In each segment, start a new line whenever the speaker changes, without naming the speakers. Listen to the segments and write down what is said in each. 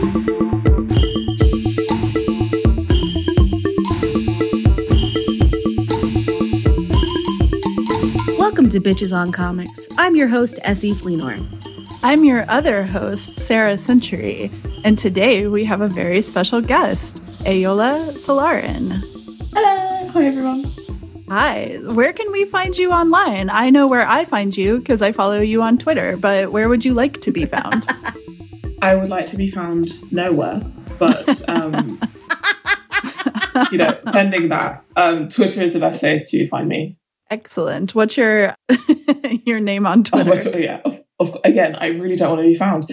Welcome to Bitches on Comics. I'm your host, Essie Fleenor.
I'm your other host, Sarah Century, and today we have a very special guest, Ayola Solarin.
Hello! Hi, everyone.
Hi. Where can we find you online? I know where I find you because I follow you on Twitter, but where would you like to be found?
I would like to be found nowhere, but, pending that, Twitter is the best place to find me.
Excellent. What's your your name on Twitter?
Again, I really don't want to be found.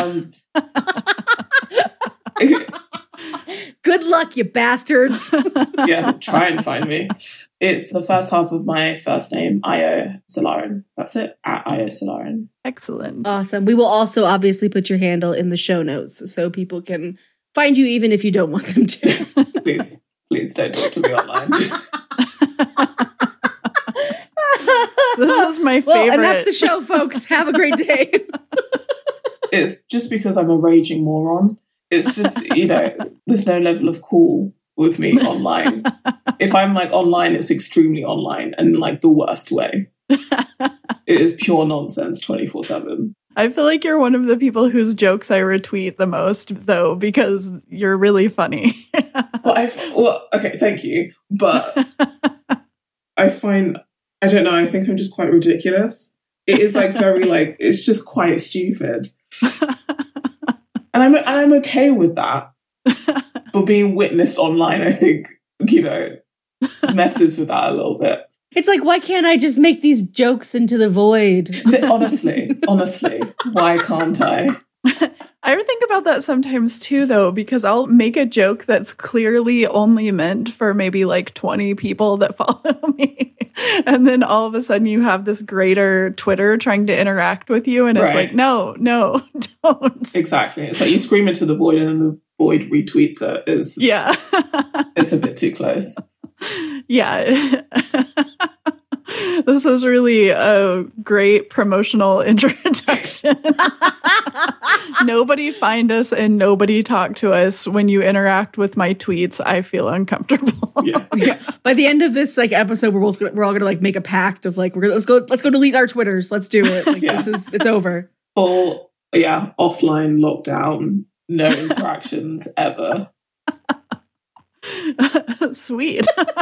Good luck, you bastards.
Yeah, try and find me. It's the first half of my first name, Ayo Solarin. That's it, at Ayo Solarin.
Excellent.
Awesome. We will also obviously put your handle in the show notes so people can find you even if you don't want them to.
Please don't talk to me online.
This is my favorite.
Well, and that's the show, folks. Have a great day.
It's just because I'm a raging moron. It's just, there's no level of cool with me online. If I'm online, it's extremely online and the worst way. It is pure nonsense 24/7.
I feel like you're one of the people whose jokes I retweet the most, though, because you're really funny.
Okay, thank you. But I don't know, I think I'm just quite ridiculous. It is it's just quite stupid. And I'm okay with that. But being witnessed online, I think, messes with that a little bit.
It's like, why can't I just make these jokes into the void?
Honestly, why can't I?
I think about that sometimes too, though, because I'll make a joke that's clearly only meant for maybe 20 people that follow me. And then all of a sudden you have this greater Twitter trying to interact with you. And it's
right.
No, don't.
Exactly. It's like you scream into the void and then the void retweets it. It's a bit too close.
Yeah. This is really a great promotional introduction. Nobody find us and nobody talk to us. When you interact with my tweets, I feel uncomfortable.
Yeah.
By the end of this episode, we're all gonna make a pact of let's go delete our Twitters. Let's do it. It's over.
Full offline lockdown, no interactions ever.
Sweet.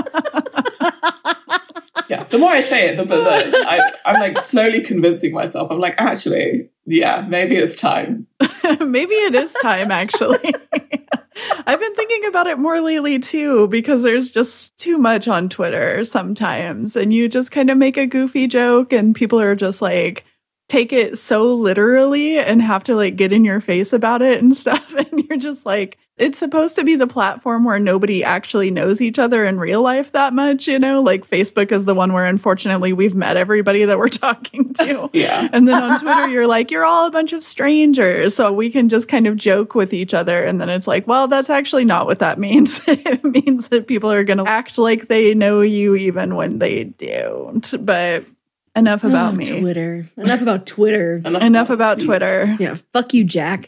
Yeah, the more I say it, the better. I'm slowly convincing myself. I'm actually, maybe it's time.
Maybe it is time, actually. I've been thinking about it more lately, too, because there's just too much on Twitter sometimes. And you just kind of make a goofy joke and people are just take it so literally and have to get in your face about it and stuff. And you're just it's supposed to be the platform where nobody actually knows each other in real life that much, Facebook is the one where unfortunately we've met everybody that we're talking to.
Yeah.
And then on Twitter, you're you're all a bunch of strangers. So we can just kind of joke with each other. And then it's well, that's actually not what that means. It means that people are going to act like they know you even when they don't. But enough about me.
Twitter. Enough about Twitter.
Enough about Twitter.
Yeah. Fuck you, Jack.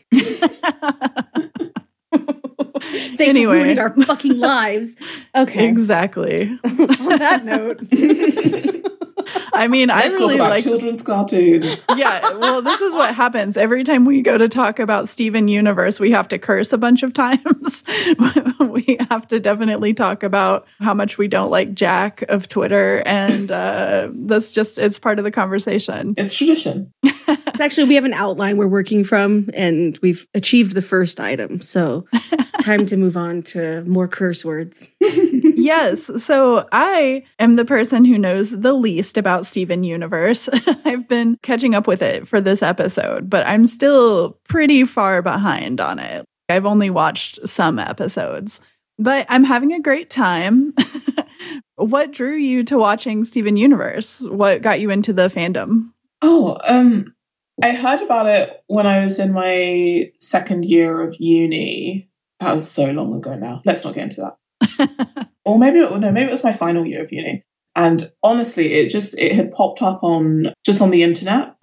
Thanks for ruining our fucking lives. Okay.
Exactly.
On that note.
I mean,
Let's
I really
like children's cartoons.
Yeah, well, this is what happens. Every time we go to talk about Steven Universe, we have to curse a bunch of times. We have to definitely talk about how much we don't like Jack of Twitter. And it's part of the conversation.
It's tradition.
It's actually, we have an outline we're working from, and we've achieved the first item. So time to move on to more curse words.
Yes. So I am the person who knows the least about Steven Universe. I've been catching up with it for this episode, but I'm still pretty far behind on it. I've only watched some episodes, but I'm having a great time. What drew you to watching Steven Universe? What got you into the fandom?
I heard about it when I was in my second year of uni. That was so long ago now. Let's not get into that. Or maybe it was my final year of uni. And honestly, it had popped up on the internet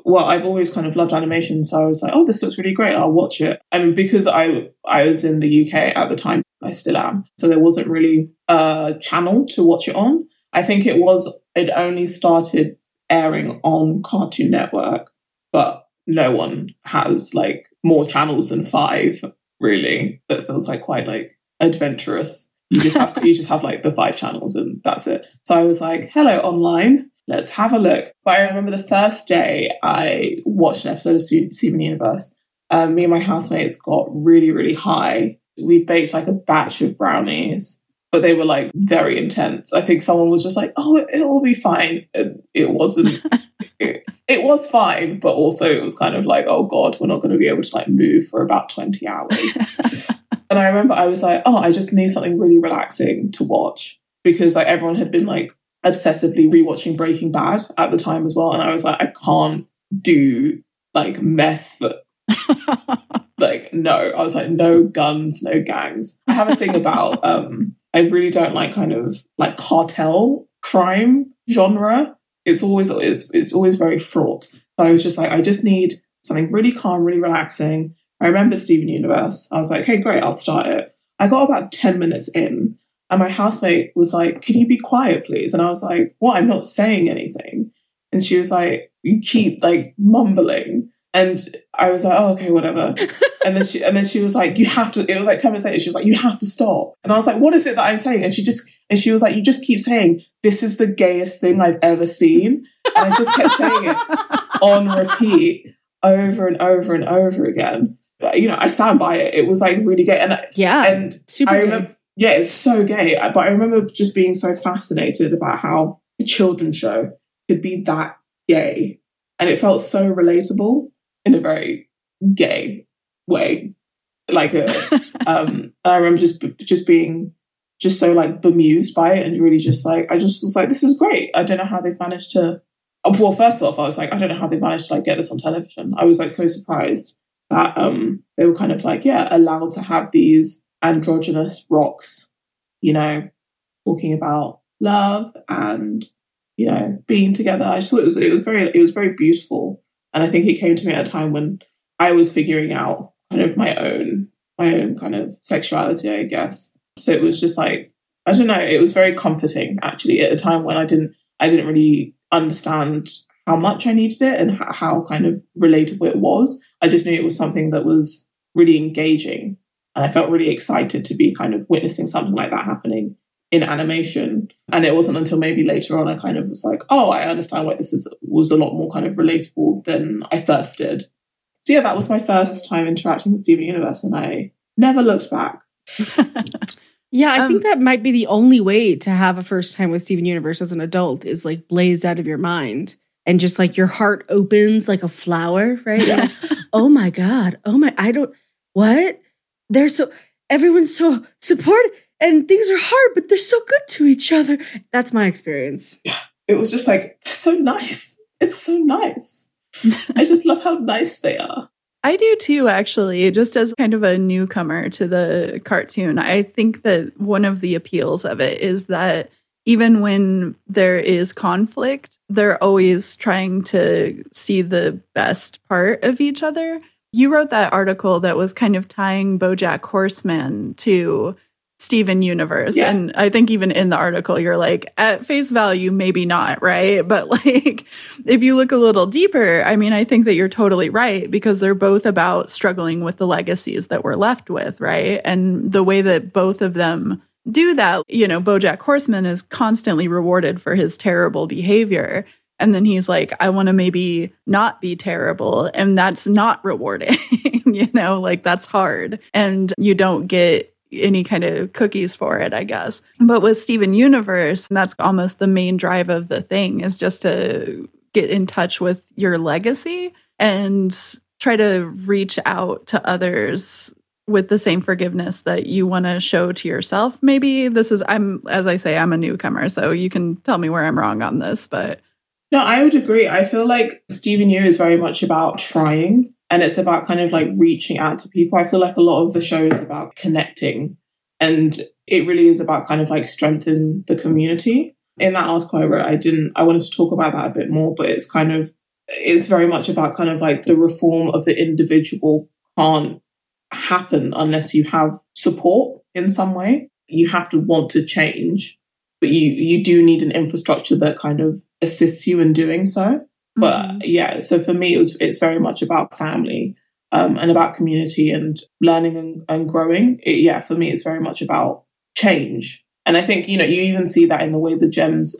well, I've always kind of loved animation, so I was like, oh, this looks really great, I'll watch it. And because I was in the UK at the time, I still am, so there wasn't really a channel to watch it on. I think it only started airing on Cartoon Network, but no one has like more channels than 5, really. That feels like quite like adventurous. You just have like the 5 channels and that's it. So I was like, hello online, let's have a look. But I remember the first day I watched an episode of Steven Universe, me and my housemates got really, really high. We baked like a batch of brownies, but they were like very intense. I think someone was just like, oh, it'll be fine. And it wasn't. It was fine, but also it was kind of like, oh God, we're not going to be able to like move for about 20 hours. And I remember I was like, oh, I just need something really relaxing to watch, because like everyone had been like obsessively rewatching Breaking Bad at the time as well. And I was like, I can't do like meth. Like, no. I was like, no guns, no gangs. I have a thing about, I really don't like kind of like cartel crime genre. It's always very fraught. So I was just like, I just need something really calm, really relaxing. I remember Steven Universe. I was like, hey, great, I'll start it. I got about 10 minutes in and my housemate was like, can you be quiet, please? And I was like, what? I'm not saying anything. And she was like, you keep like mumbling. And I was like, oh, okay, whatever. And then she was like, you have to, it was like 10 minutes later, she was like, you have to stop. And I was like, what is it that I'm saying? And she was like, you just keep saying, this is the gayest thing I've ever seen. And I just kept saying it on repeat over and over and over again. But, you know, I stand by it. It was like really gay. And
super
I remember, gay. Yeah, it's so gay. But I remember just being so fascinated about how a children's show could be that gay. And it felt so relatable in a very gay way. Like, I remember just being just so like bemused by it and really just like, I just was like, this is great. I don't know how they've managed to, well, first off, I was like, I don't know how they managed to like get this on television. I was like so surprised that they were kind of like, yeah, allowed to have these androgynous rocks, you know, talking about love and, you know, being together. I just thought it was very beautiful. And I think it came to me at a time when I was figuring out kind of my own kind of sexuality, I guess. So it was just like, I don't know, it was very comforting actually at a time when I didn't really understand how much I needed it and how kind of relatable it was. I just knew it was something that was really engaging. And I felt really excited to be kind of witnessing something like that happening in animation. And it wasn't until maybe later on I kind of was like, oh, I understand why this was a lot more kind of relatable than I first did. So yeah, that was my first time interacting with Steven Universe and I never looked back.
Yeah, I think that might be the only way to have a first time with Steven Universe as an adult is like blazed out of your mind and just like your heart opens like a flower, right? Like, oh my God. What? Everyone's so supportive and things are hard, but they're so good to each other. That's my experience.
Yeah, it was just like, so nice. It's so nice. I just love how nice they are.
I do too, actually, just as kind of a newcomer to the cartoon. I think that one of the appeals of it is that even when there is conflict, they're always trying to see the best part of each other. You wrote that article that was kind of tying BoJack Horseman to Steven Universe. Yeah. And I think even in the article, you're like, at face value, maybe not, right? But like, if you look a little deeper, I mean, I think that you're totally right because they're both about struggling with the legacies that we're left with, right? And the way that both of them do that, you know, BoJack Horseman is constantly rewarded for his terrible behavior. And then he's like, I want to maybe not be terrible. And that's not rewarding, you know, like that's hard. And you don't get any kind of cookies for it, I guess. But with Steven Universe, that's almost the main drive of the thing is just to get in touch with your legacy and try to reach out to others with the same forgiveness that you want to show to yourself. Maybe I'm a newcomer, so you can tell me where I'm wrong on this, but.
No, I would agree. I feel like Steven U is very much about trying. And it's about kind of like reaching out to people. I feel like a lot of the show is about connecting. And it really is about kind of like strengthening the community. In that article I wrote, I wanted to talk about that a bit more, but it's kind of it's very much about kind of like the reform of the individual can't happen unless you have support in some way. You have to want to change, but you do need an infrastructure that kind of assists you in doing so. But yeah, so for me, it's very much about family and about community and learning and growing. For me, it's very much about change. And I think, you even see that in the way the gems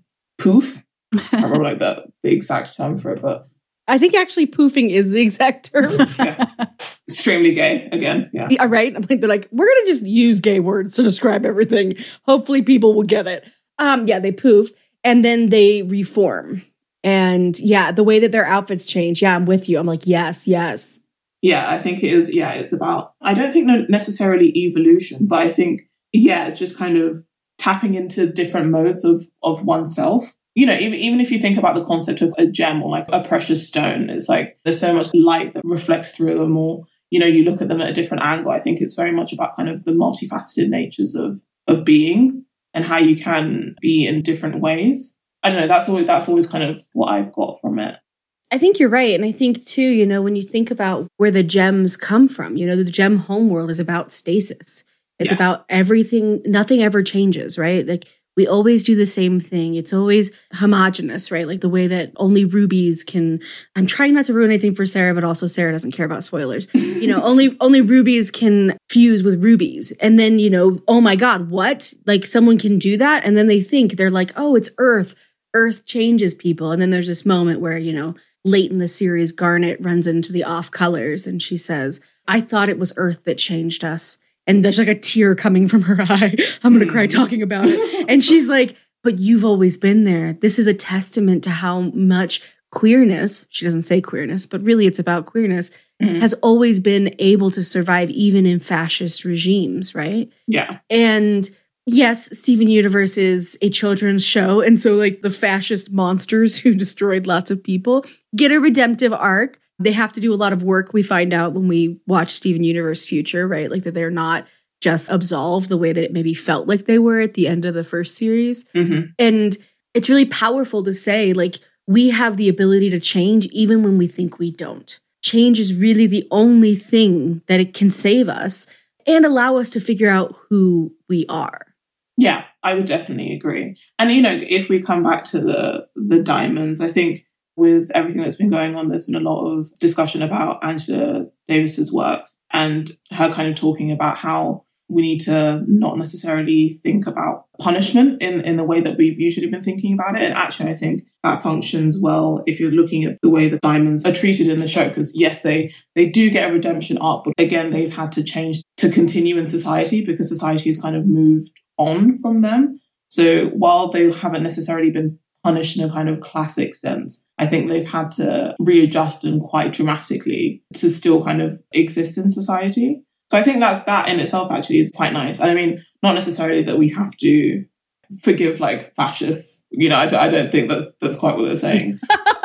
poof. I can't remember like the exact term for it, but
I think actually poofing is the exact term.
Yeah. Extremely gay again. Yeah.
Yeah, right. I'm like, they're like, we're gonna just use gay words to describe everything. Hopefully people will get it. They poof and then they reform. And yeah, the way that their outfits change. Yeah, I'm with you. I'm like, yes.
Yeah, I think it is. Yeah, it's about, I don't think necessarily evolution, but I think, just kind of tapping into different modes of oneself. Even if you think about the concept of a gem or like a precious stone, it's like there's so much light that reflects through them, or, you look at them at a different angle. I think it's very much about kind of the multifaceted natures of being and how you can be in different ways. I don't know, that's always kind of what I've got from it.
I think you're right. And I think too, when you think about where the gems come from, the gem homeworld is about stasis. It's about everything, nothing ever changes, right? Like we always do the same thing. It's always homogenous, right? Like the way that only rubies can, I'm trying not to ruin anything for Sarah, but also Sarah doesn't care about spoilers. Only rubies can fuse with rubies. And then, oh my God, what? Like someone can do that? And then they're like, oh, it's Earth. Earth changes people. And then there's this moment where, late in the series, Garnet runs into the off colors and she says, I thought it was Earth that changed us. And there's like a tear coming from her eye. I'm going to cry talking about it. And she's like, but you've always been there. This is a testament to how much queerness, she doesn't say queerness, but really it's about queerness, has always been able to survive even in fascist regimes, right?
Yeah.
And yes, Steven Universe is a children's show. And so like the fascist monsters who destroyed lots of people get a redemptive arc. They have to do a lot of work, we find out when we watch Steven Universe Future, right? Like that they're not just absolved the way that it maybe felt like they were at the end of the first series. And it's really powerful to say, like, we have the ability to change even when we think we don't. Change is really the only thing that it can save us and allow us to figure out who we are.
Yeah, I would definitely agree. And, if we come back to the diamonds, I think with everything that's been going on, there's been a lot of discussion about Angela Davis's works and her kind of talking about how we need to not necessarily think about punishment in the way that we've usually been thinking about it. And actually, I think that functions well if you're looking at the way the diamonds are treated in the show, because yes, they do get a redemption arc, but again, they've had to change to continue in society because society has kind of moved on from them. So while they haven't necessarily been punished in a kind of classic sense, I think they've had to readjust them quite dramatically to still kind of exist in society. So I think that in itself actually is quite nice. And I mean, not necessarily that we have to forgive like fascists. I don't think that's quite what they're saying.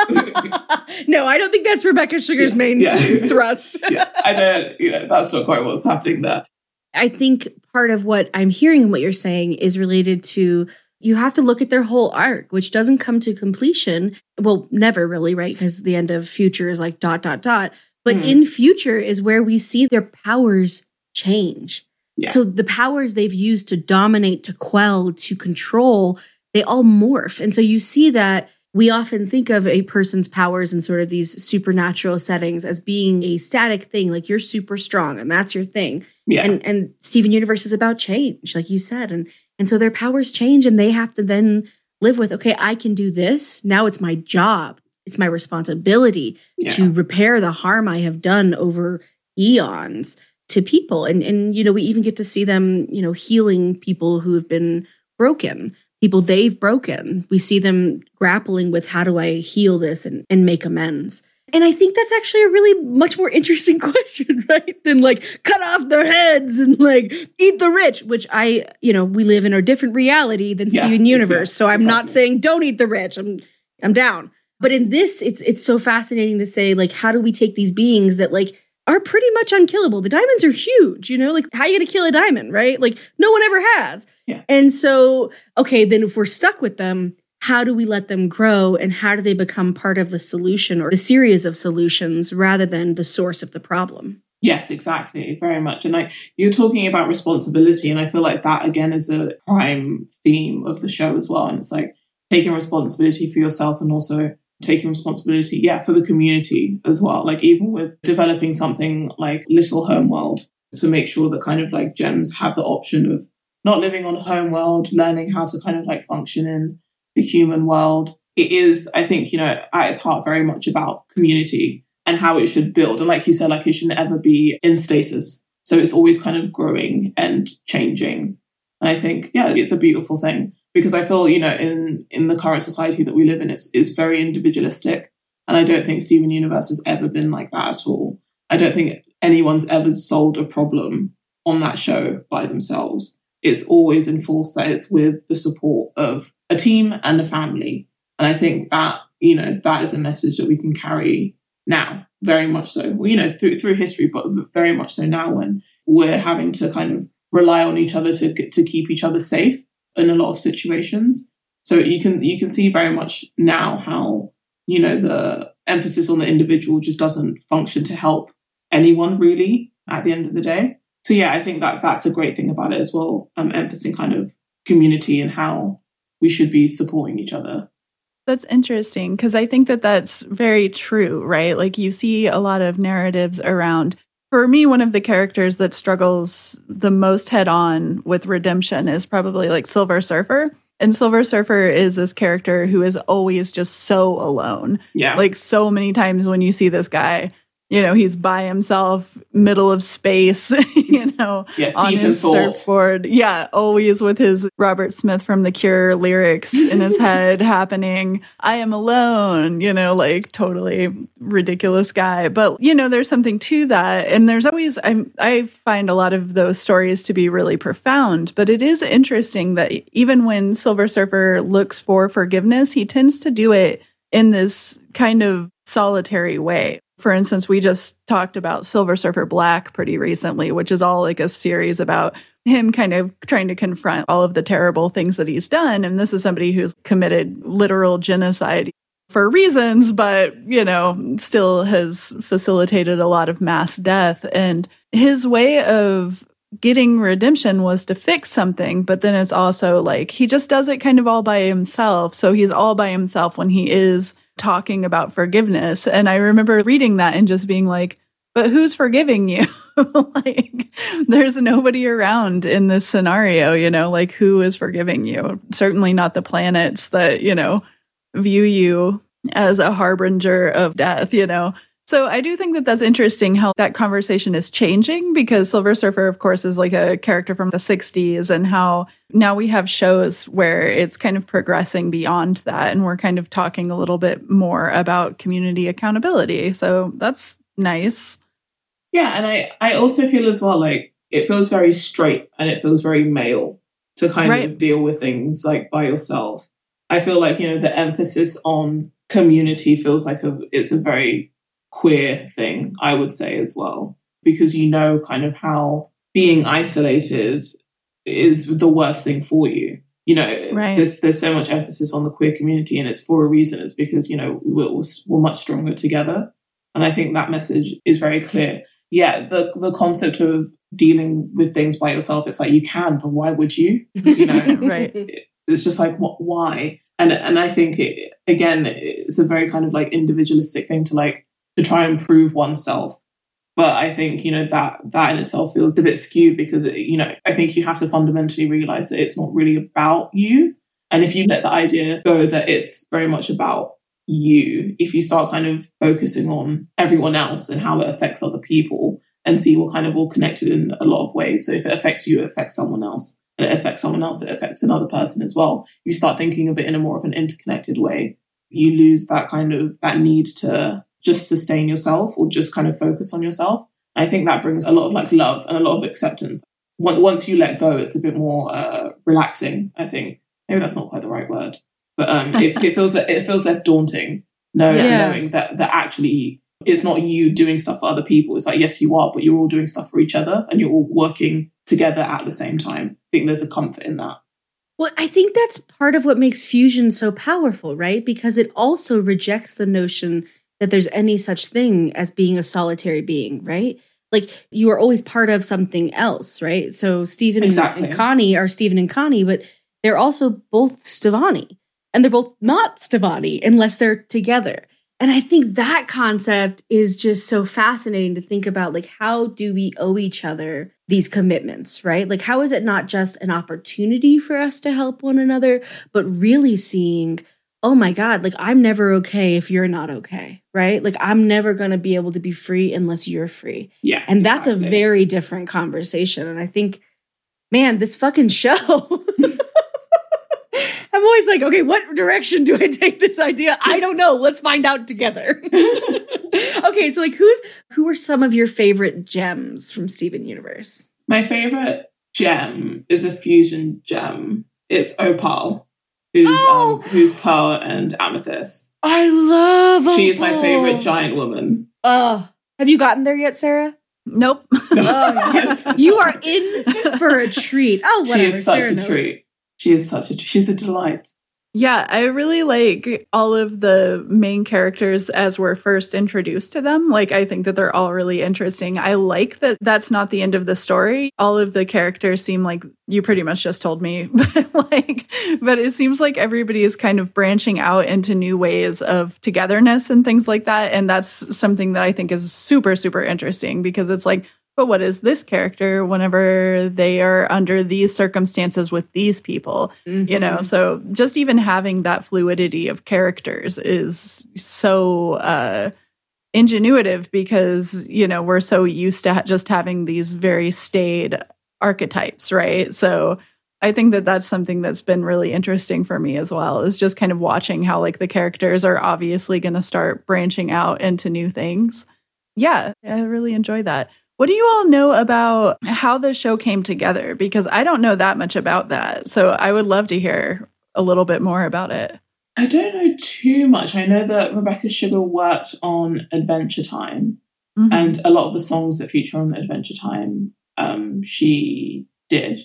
No, I don't think that's Rebecca Sugar's main thrust.
I don't, that's not quite what's happening there.
I think part of what I'm hearing and what you're saying is related to, you have to look at their whole arc, which doesn't come to completion. Well, never really, right? Because the end of Future is like ... But in Future is where we see their powers change. Yeah. So the powers they've used to dominate, to quell, to control, they all morph. And so you see that we often think of a person's powers in sort of these supernatural settings as being a static thing, like you're super strong and that's your thing. Yeah. And Steven Universe is about change, like you said. And so their powers change and they have to then live with, okay, I can do this. Now it's my job. It's my responsibility to repair the harm I have done over eons to people. And we even get to see them, healing people who have been broken, people they've broken. We see them grappling with, how do I heal this and make amends? And I think that's actually a really much more interesting question, right? Than like cut off their heads and like eat the rich, which we live in a different reality than Steven Universe. So I'm not saying don't eat the rich. I'm down. But in this, it's so fascinating to say, like, how do we take these beings that like are pretty much unkillable? The diamonds are huge, like how are you going to kill a diamond, right? Like no one ever has. Yeah. And so, okay, then if we're stuck with them, how do we let them grow and how do they become part of the solution or the series of solutions rather than the source of the problem?
Yes, exactly. Very much. And like you're talking about responsibility, and I feel like that again is a prime theme of the show as well. And it's like taking responsibility for yourself and also taking responsibility, for the community as well. Like even with developing something like Little Homeworld, to make sure that kind of like gems have the option of not living on Homeworld, learning how to kind of like function in the human world. It is, I think, at its heart very much about community and how it should build. And like you said, like it shouldn't ever be in stasis. So it's always kind of growing and changing. And I think, it's a beautiful thing because I feel, in the current society that we live in, it's very individualistic. And I don't think Steven Universe has ever been like that at all. I don't think anyone's ever solved a problem on that show by themselves. It's always enforced that it's with the support of a team and a family. And I think that, that is a message that we can carry now, very much so, through history, but very much so now when we're having to kind of rely on each other to keep each other safe in a lot of situations. So you can see very much now how, the emphasis on the individual just doesn't function to help anyone really at the end of the day. So I think that that's a great thing about it as well. Emphasizing kind of community and how we should be supporting each other.
That's interesting because I think that that's very true, right? Like you see a lot of narratives around. For me, one of the characters that struggles the most head on with redemption is probably like Silver Surfer. And Silver Surfer is this character who is always just so alone.
Yeah.
Like so many times when you see this guy, he's by himself, middle of space, on his surfboard. Yeah, always with his Robert Smith from The Cure lyrics in his head happening. I am alone, like totally ridiculous guy. But, there's something to that. And there's always, I find a lot of those stories to be really profound. But it is interesting that even when Silver Surfer looks for forgiveness, he tends to do it in this kind of solitary way. For instance, we just talked about Silver Surfer Black pretty recently, which is all like a series about him kind of trying to confront all of the terrible things that he's done. And this is somebody who's committed literal genocide for reasons, but, still has facilitated a lot of mass death. And his way of getting redemption was to fix something, but then it's also like he just does it kind of all by himself. So he's all by himself when he is talking about forgiveness. And I remember reading that and just being like, but who's forgiving you? Like, there's nobody around in this scenario, like who is forgiving you? Certainly not the planets that, view you as a harbinger of death, So I do think that that's interesting how that conversation is changing because Silver Surfer, of course, is like a character from the 60s and how now we have shows where it's kind of progressing beyond that. And we're kind of talking a little bit more about community accountability. So that's nice.
Yeah. And I also feel as well, like it feels very straight and it feels very male to kind of deal with things like by yourself. I feel like, the emphasis on community feels like it's a very queer thing, I would say as well, because kind of how being isolated is the worst thing for you. There's so much emphasis on the queer community and it's for a reason. It's because, we're much stronger together. And I think that message is very clear. Yeah, the concept of dealing with things by yourself, it's like you can, but why would you?
Right.
It's just like, why? And I think, it's a very kind of like individualistic thing to try and prove oneself. But I think, that in itself feels a bit skewed because, I think you have to fundamentally realize that it's not really about you. And if you let the idea go that it's very much about you, if you start kind of focusing on everyone else and how it affects other people and see we're kind of all connected in a lot of ways. So if it affects you, it affects someone else. And it affects someone else, it affects another person as well. You start thinking of it in a more of an interconnected way. You lose that kind of, that need to just sustain yourself or just kind of focus on yourself. And I think that brings a lot of like love and a lot of acceptance. Once you let go, it's a bit more relaxing, I think. Maybe that's not quite the right word. But it feels less daunting knowing that actually it's not you doing stuff for other people. It's like, yes, you are, but you're all doing stuff for each other and you're all working together at the same time. I think there's a comfort in that.
Well, I think that's part of what makes fusion so powerful, right? Because it also rejects the notion that there's any such thing as being a solitary being, right? Like you are always part of something else, right? So Stephen and Connie are Stephen and Connie, but they're also both Stevonnie. And they're both not Stevonnie unless they're together. And I think that concept is just so fascinating to think about, like, how do we owe each other these commitments, right? Like, how is it not just an opportunity for us to help one another, but really seeing, oh my God, like, I'm never okay if you're not okay, right? Like, I'm never going to be able to be free unless you're free.
Yeah.
And that's a very different conversation. And I think, man, this fucking show... I'm always like, okay, what direction do I take this idea? I don't know. Let's find out together. Okay, so like who are some of your favorite gems from Steven Universe?
My favorite gem is a fusion gem. It's Opal, who's Pearl and Amethyst.
I love Opal.
She's my favorite giant woman.
Have you gotten there yet, Sarah?
Nope.
You are in for a treat. Oh, whatever.
She is such a treat. She's a delight.
Yeah, I really like all of the main characters as we're first introduced to them. Like, I think that they're all really interesting. I like that that's not the end of the story. All of the characters seem like, you pretty much just told me, but it seems like everybody is kind of branching out into new ways of togetherness and things like that. And that's something that I think is super, super interesting because it's like, but what is this character whenever they are under these circumstances with these people? Mm-hmm. You know, so just even having that fluidity of characters is so ingenuitive because, you know, we're so used to just having these very staid archetypes, right? So I think that that's something that's been really interesting for me as well, is just kind of watching how like the characters are obviously going to start branching out into new things. Yeah, I really enjoy that. What do you all know about how the show came together? Because I don't know that much about that. So I would love to hear a little bit more about it.
I don't know too much. I know that Rebecca Sugar worked on Adventure Time. Mm-hmm. And a lot of the songs that feature on Adventure Time, she did.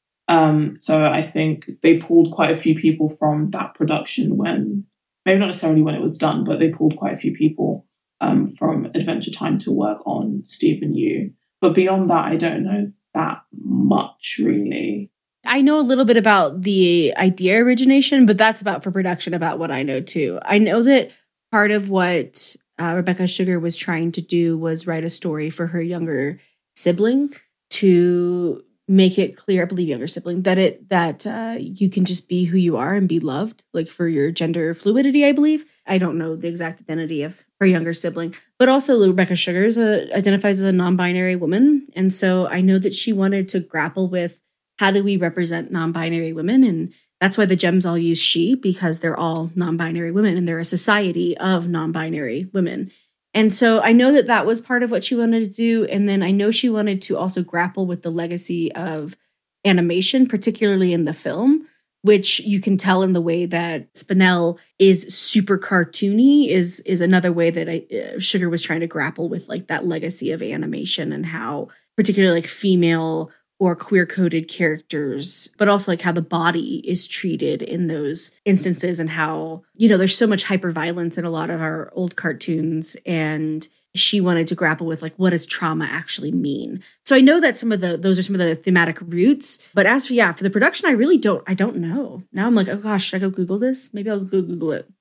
So I think they pulled quite a few people from that production when, maybe not necessarily when it was done, but they pulled quite a few people from Adventure Time to work on Stephen U. But beyond that, I don't know that much, really.
I know a little bit about the idea origination, but that's about for production, about what I know too. I know that part of what Rebecca Sugar was trying to do was write a story for her younger sibling to make it clear, I believe younger sibling, that you can just be who you are and be loved, like for your gender fluidity, I believe. I don't know the exact identity of her younger sibling, but also Rebecca Sugar identifies as a non-binary woman. And so I know that she wanted to grapple with how do we represent non-binary women? And that's why the gems all use she, because they're all non-binary women and they're a society of non-binary women. And so I know that that was part of what she wanted to do. And then I know she wanted to also grapple with the legacy of animation, particularly in the film, which you can tell in the way that Spinell is super cartoony is another way that Sugar was trying to grapple with like that legacy of animation and how particularly like female or queer-coded characters, but also like how the body is treated in those instances and how, you know, there's so much hyperviolence in a lot of our old cartoons. And she wanted to grapple with like, what does trauma actually mean? So I know that those are some of the thematic roots. But as for, for the production, I don't know. Now I'm like, oh gosh, should I go Google this? Maybe I'll go Google it.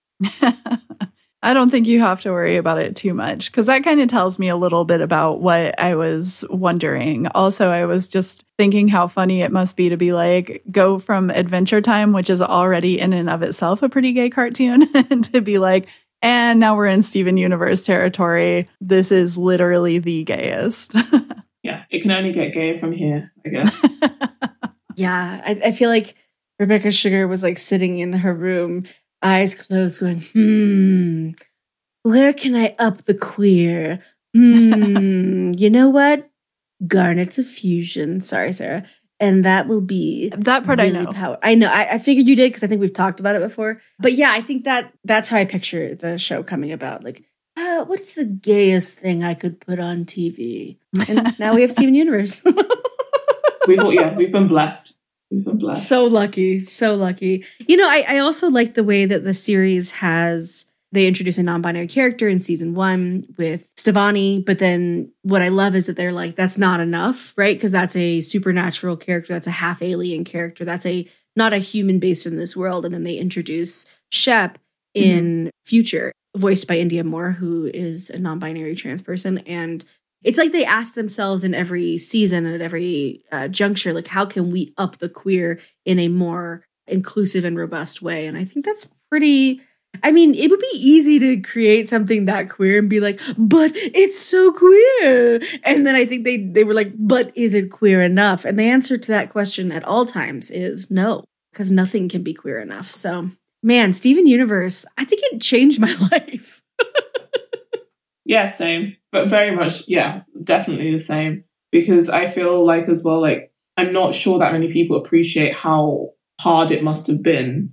I don't think you have to worry about it too much because that kind of tells me a little bit about what I was wondering. Also, I was just thinking how funny it must be to be like, go from Adventure Time, which is already in and of itself a pretty gay cartoon, and to be like, and now we're in Steven Universe territory. This is literally the gayest.
Yeah, it can only get gayer from here, I guess.
Yeah, I feel like Rebecca Sugar was like sitting in her room, eyes closed, going, where can I up the queer? You know what? Garnet's a fusion. Sorry, Sarah. And that will be
that part really
I know. I figured you did because I think we've talked about it before. But yeah, I think that's how I picture the show coming about. Like, what's the gayest thing I could put on TV? And now we have Steven Universe.
We've been blessed. We've been blessed.
So lucky. So lucky. You know, I also like the way that the series they introduce a non-binary character in season 1 with Stevani, but then what I love is that they're like, that's not enough, right? Because that's a supernatural character. That's a half alien character. That's not a human based in this world. And then they introduce Shep in Future, voiced by India Moore, who is a non-binary trans person. And it's like they ask themselves in every season and at every juncture, like, how can we up the queer in a more inclusive and robust way? And I think that's pretty... I mean, it would be easy to create something that queer and be like, but it's so queer. And then I think they were like, but is it queer enough? And the answer to that question at all times is no, because nothing can be queer enough. So, man, Steven Universe, I think it changed my life.
Yeah, same. But very much, yeah, definitely the same. Because I feel like as well, like, I'm not sure that many people appreciate how hard it must have been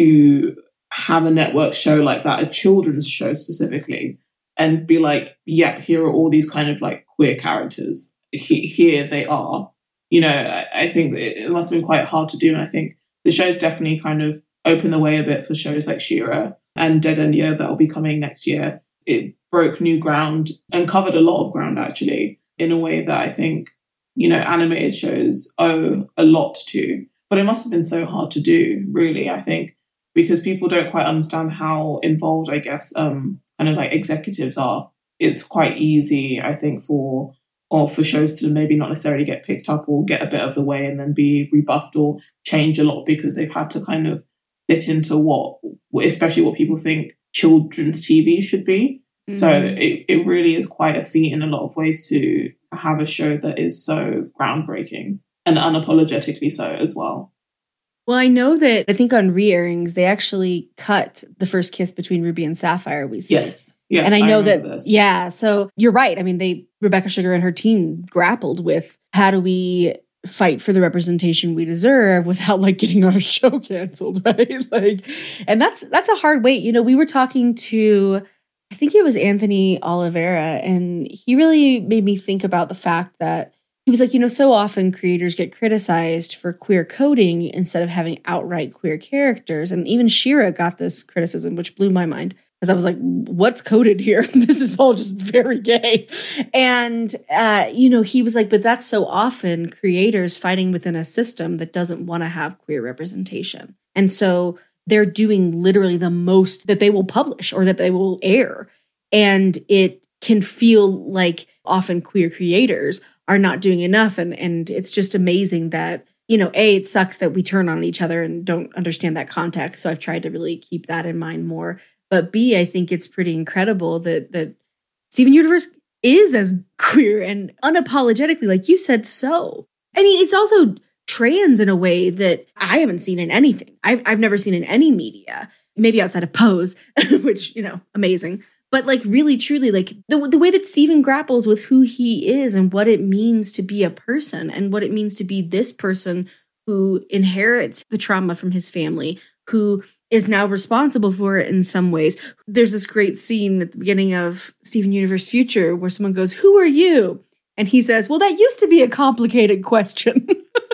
to have a network show like that, a children's show specifically, and be like, yep, here are all these kind of like queer characters. Here they are. You know, I think it must have been quite hard to do. And I think the show's definitely kind of opened the way a bit for shows like She-Ra and Dead End Year that will be coming next year. It broke new ground and covered a lot of ground, actually, in a way that I think, you know, animated shows owe a lot to. But it must have been so hard to do, really, I think, because people don't quite understand how involved, I guess, kind of like executives are. It's quite easy, I think, for shows to maybe not necessarily get picked up or get a bit of the way and then be rebuffed or change a lot because they've had to kind of fit into especially what people think children's TV should be. Mm-hmm. So it really is quite a feat in a lot of ways to have a show that is so groundbreaking and unapologetically so as well.
Well, I know that I think on re-airings, they actually cut the first kiss between Ruby and Sapphire we see.
Yes. Yes,
and I know that,
this.
Yeah, so you're right. I mean, Rebecca Sugar and her team grappled with how do we fight for the representation we deserve without like getting our show canceled, right? Like, and that's a hard weight. You know, we were talking to, I think it was Anthony Oliveira, and he really made me think about the fact that he was like, you know, so often creators get criticized for queer coding instead of having outright queer characters. And even She-Ra got this criticism, which blew my mind. Because I was like, what's coded here? This is all just very gay. And, you know, he was like, but that's so often creators fighting within a system that doesn't want to have queer representation. And so they're doing literally the most that they will publish or that they will air. And it can feel like often queer creators are not doing enough. And it's just amazing that, you know, A, it sucks that we turn on each other and don't understand that context. So I've tried to really keep that in mind more. But B, I think it's pretty incredible that Steven Universe is as queer and unapologetically, like you said, so. I mean, it's also trans in a way that I haven't seen in anything. I've never seen in any media, maybe outside of Pose, which, you know, amazing. But like really, truly, like the way that Steven grapples with who he is and what it means to be a person and what it means to be this person who inherits the trauma from his family, who is now responsible for it in some ways. There's this great scene at the beginning of Steven Universe Future where someone goes, "Who are you?" And he says, "Well, that used to be a complicated question."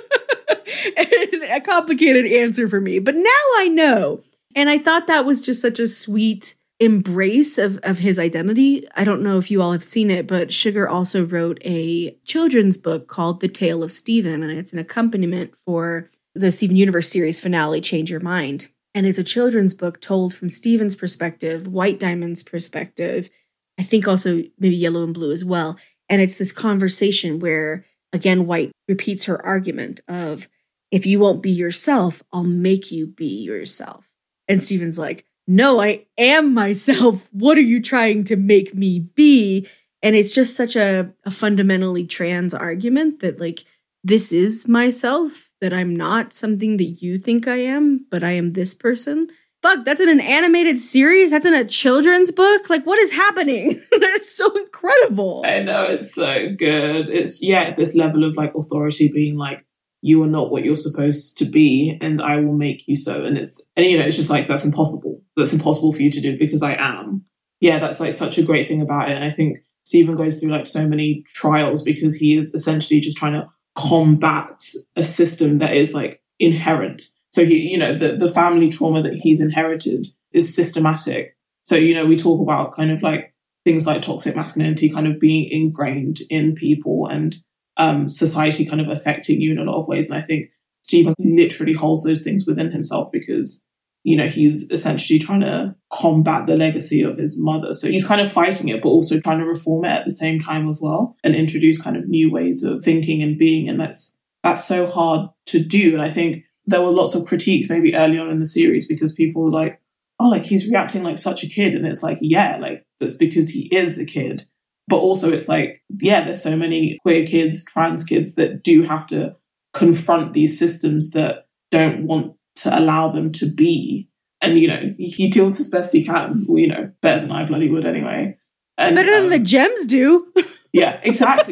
And a complicated answer for me. But now I know. And I thought that was just such a sweet embrace of his identity. I don't know if you all have seen it, but Sugar also wrote a children's book called The Tale of Steven, and it's an accompaniment for the Steven Universe series finale, Change Your Mind. And it's a children's book told from Steven's perspective, White Diamond's perspective, I think also maybe Yellow and Blue as well. And it's this conversation where, again, White repeats her argument of, if you won't be yourself, I'll make you be yourself. And Steven's like, no, I am myself. What are you trying to make me be? And it's just such a fundamentally trans argument that, like, this is myself, that I'm not something that you think I am, but I am this person. Fuck, that's in an animated series? That's in a children's book? Like, what is happening? That's so incredible.
I know, it's so good. It's, this level of, like, authority being like, you are not what you're supposed to be, and I will make you so. And it's just like, that's impossible. That's impossible for you to do because I am. Yeah, that's like such a great thing about it. And I think Steven goes through like so many trials because he is essentially just trying to combat a system that is like inherent. So he, the family trauma that he's inherited is systematic. So, we talk about kind of like things like toxic masculinity kind of being ingrained in people and society kind of affecting you in a lot of ways. And I think Stephen literally holds those things within himself because, he's essentially trying to combat the legacy of his mother. So he's kind of fighting it, but also trying to reform it at the same time as well and introduce kind of new ways of thinking and being. And that's so hard to do. And I think there were lots of critiques maybe early on in the series because people were like, oh, like he's reacting like such a kid. And it's like, yeah, like that's because he is a kid. But also it's like, yeah, there's so many queer kids, trans kids that do have to confront these systems that don't want to allow them to be. And, he deals as best he can, better than I bloody would anyway. And,
better than the gems do.
Yeah, exactly.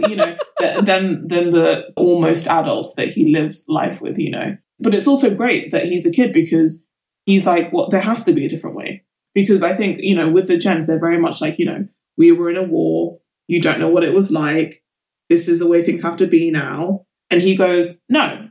Than the almost adults that he lives life with, But it's also great that he's a kid because he's like, well, there has to be a different way. Because I think, with the gems, they're very much like, we were in a war. You don't know what it was like. This is the way things have to be now. And he goes, no,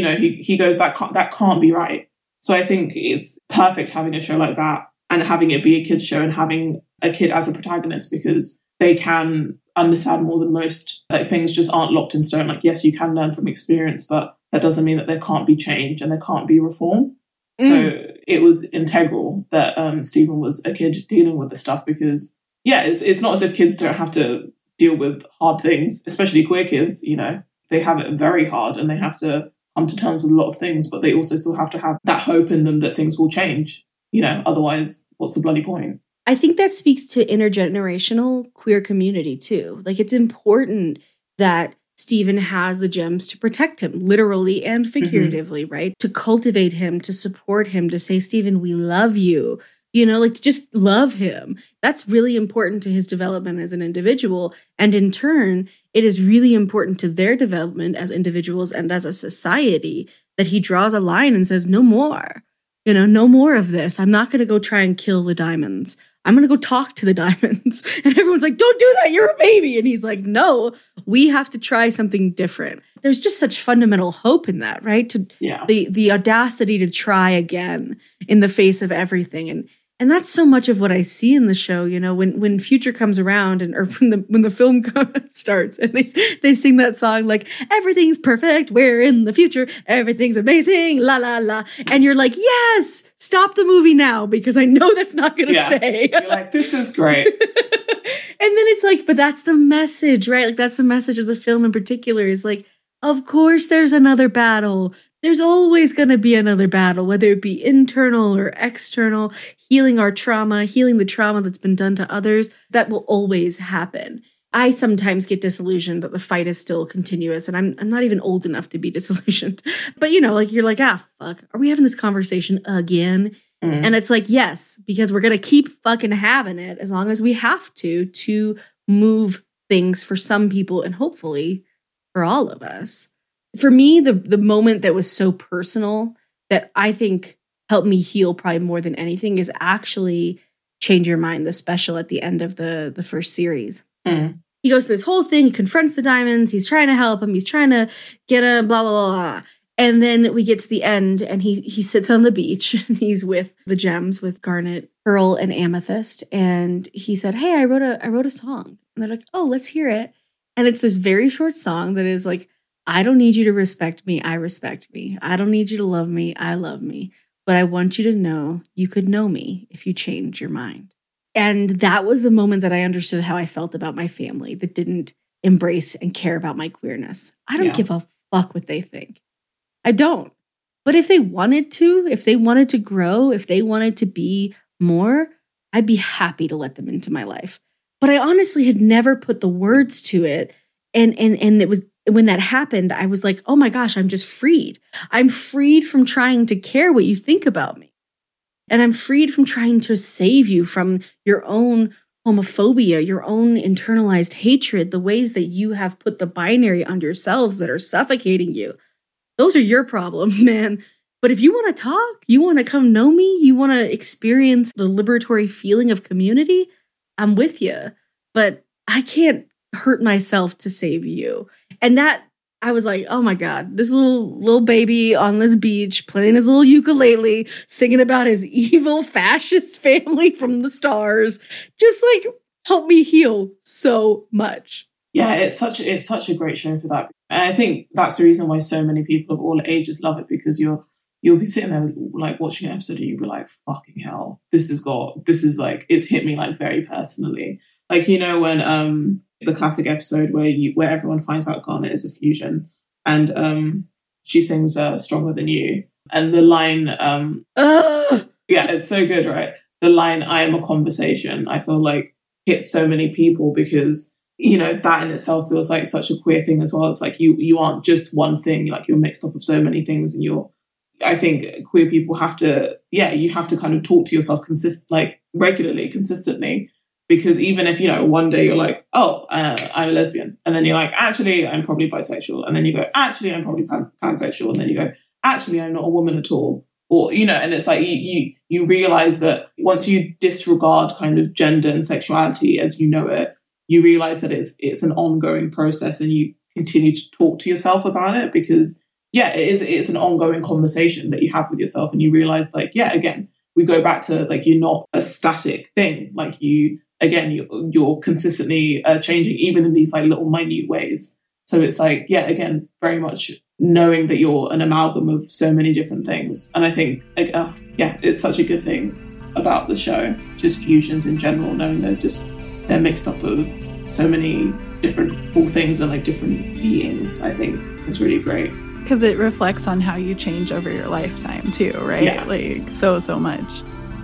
he goes, that can't be right. So I think it's perfect having a show like that and having it be a kid's show and having a kid as a protagonist because they can understand more than most. Like things just aren't locked in stone. Like, yes, you can learn from experience, but that doesn't mean that there can't be change and there can't be reform. So it was integral that Stephen was a kid dealing with the stuff because, yeah, it's not as if kids don't have to deal with hard things, especially queer kids, They have it very hard and they have to come to terms with a lot of things, but they also still have to have that hope in them that things will change. Otherwise, what's the bloody point?
I think that speaks to intergenerational queer community too. Like it's important that Stephen has the gems to protect him, literally and figuratively, right? To cultivate him, to support him, to say, Stephen, we love you. To just love him. That's really important to his development as an individual. And in turn, it is really important to their development as individuals and as a society that he draws a line and says, no more, no more of this. I'm not going to go try and kill the diamonds. I'm going to go talk to the diamonds. And everyone's like, don't do that. You're a baby. And he's like, no, we have to try something different. There's just such fundamental hope in that, right? The audacity to try again in the face of everything. And that's so much of what I see in the show, when Future comes around or when the film starts and they sing that song like, everything's perfect, we're in the future, everything's amazing, la, la, la. And you're like, yes, stop the movie now because I know that's not going to stay.
You're like, this is great.
And then it's like, but that's the message, right? Like that's the message of the film in particular is like, of course there's another battle. There's always going to be another battle, whether it be internal or external, healing our trauma, healing the trauma that's been done to others. That will always happen. I sometimes get disillusioned that the fight is still continuous, and I'm not even old enough to be disillusioned. But, you're like, fuck, are we having this conversation again? And it's like, yes, because we're going to keep fucking having it as long as we have to move things for some people and hopefully for all of us. For me, the moment that was so personal that I think helped me heal probably more than anything is actually Change Your Mind, the special at the end of the first series. He goes through this whole thing, he confronts the diamonds, he's trying to help him, he's trying to get him, blah, blah, blah, blah. And then we get to the end and he sits on the beach and he's with the gems, with Garnet, Pearl, and Amethyst. And he said, hey, I wrote a song. And they're like, oh, let's hear it. And it's this very short song that is like, I don't need you to respect me. I respect me. I don't need you to love me. I love me. But I want you to know you could know me if you change your mind. And that was the moment that I understood how I felt about my family that didn't embrace and care about my queerness. I don't give a fuck what they think. I don't. But if they wanted to grow, if they wanted to be more, I'd be happy to let them into my life. But I honestly had never put the words to it. And it was, when that happened, I was like, oh my gosh, I'm just freed. I'm freed from trying to care what you think about me. And I'm freed from trying to save you from your own homophobia, your own internalized hatred, the ways that you have put the binary on yourselves that are suffocating you. Those are your problems, man. But if you want to talk, you want to come know me, you want to experience the liberatory feeling of community, I'm with you. But I can't hurt myself to save you. And that I was like, oh my God, this little baby on this beach playing his little ukulele, singing about his evil fascist family from the stars, just like helped me heal so much.
Yeah, it's such a great show for that. And I think that's the reason why so many people of all ages love it, because you'll be sitting there like watching an episode and you'll be like, fucking hell, this is like, it's hit me like very personally. Like, you know, when the classic episode where everyone finds out Garnet is a fusion, and she sings Stronger Than You, and the line yeah, it's so good, right? The line, I am a conversation, I feel like hits so many people, because, you know, that in itself feels like such a queer thing as well. It's like you aren't just one thing, like you're mixed up of so many things, and I think queer people have to kind of talk to yourself regularly, consistently. Because even if, you know, one day you're like, oh, I'm a lesbian. And then you're like, actually, I'm probably bisexual. And then you go, actually, I'm probably pansexual. And then you go, actually, I'm not a woman at all. Or, you know, and it's like you realize that once you disregard kind of gender and sexuality as you know it, you realize that it's an ongoing process, and you continue to talk to yourself about it, because, yeah, it's an ongoing conversation that you have with yourself. And you realize, like, yeah, again, we go back to, like, you're not a static thing. Like, you're consistently changing, even in these like little minute ways. So it's like, yeah, again, very much knowing that you're an amalgam of so many different things. And I think, it's such a good thing about the show, just fusions in general, knowing they're mixed up of so many different cool things and like different beings. I think is really great.
Because it reflects on how you change over your lifetime too, right?
Yeah.
Like so much.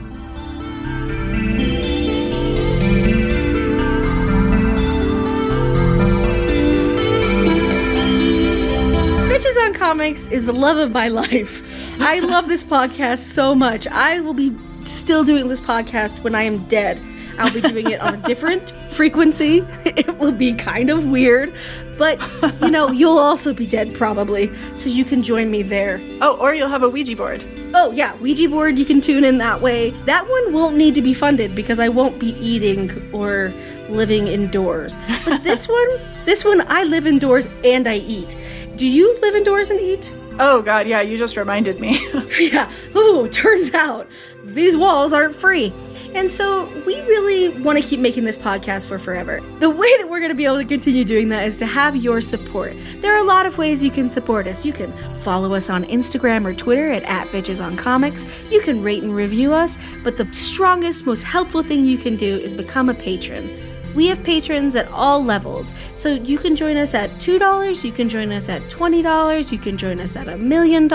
Bitches on Comics is the love of my life. I love this podcast so much. I will be still doing this podcast when I am dead. I'll be doing it on a different frequency. It will be kind of weird, but, you know, you'll also be dead probably, so you can join me there.
Oh, or you'll have a Ouija board.
Oh, yeah, Ouija board, you can tune in that way. That one won't need to be funded because I won't be eating or living indoors. But this one, I live indoors and I eat. Do you live indoors and eat?
Oh, God, yeah, you just reminded me.
Yeah. Ooh, turns out these walls aren't free. And so we really want to keep making this podcast for forever. The way that we're going to be able to continue doing that is to have your support. There are a lot of ways you can support us. You can follow us on Instagram or Twitter at @BitchesOnComics. You can rate and review us. But the strongest, most helpful thing you can do is become a patron. We have patrons at all levels. So you can join us at $2, you can join us at $20, you can join us at $1 million.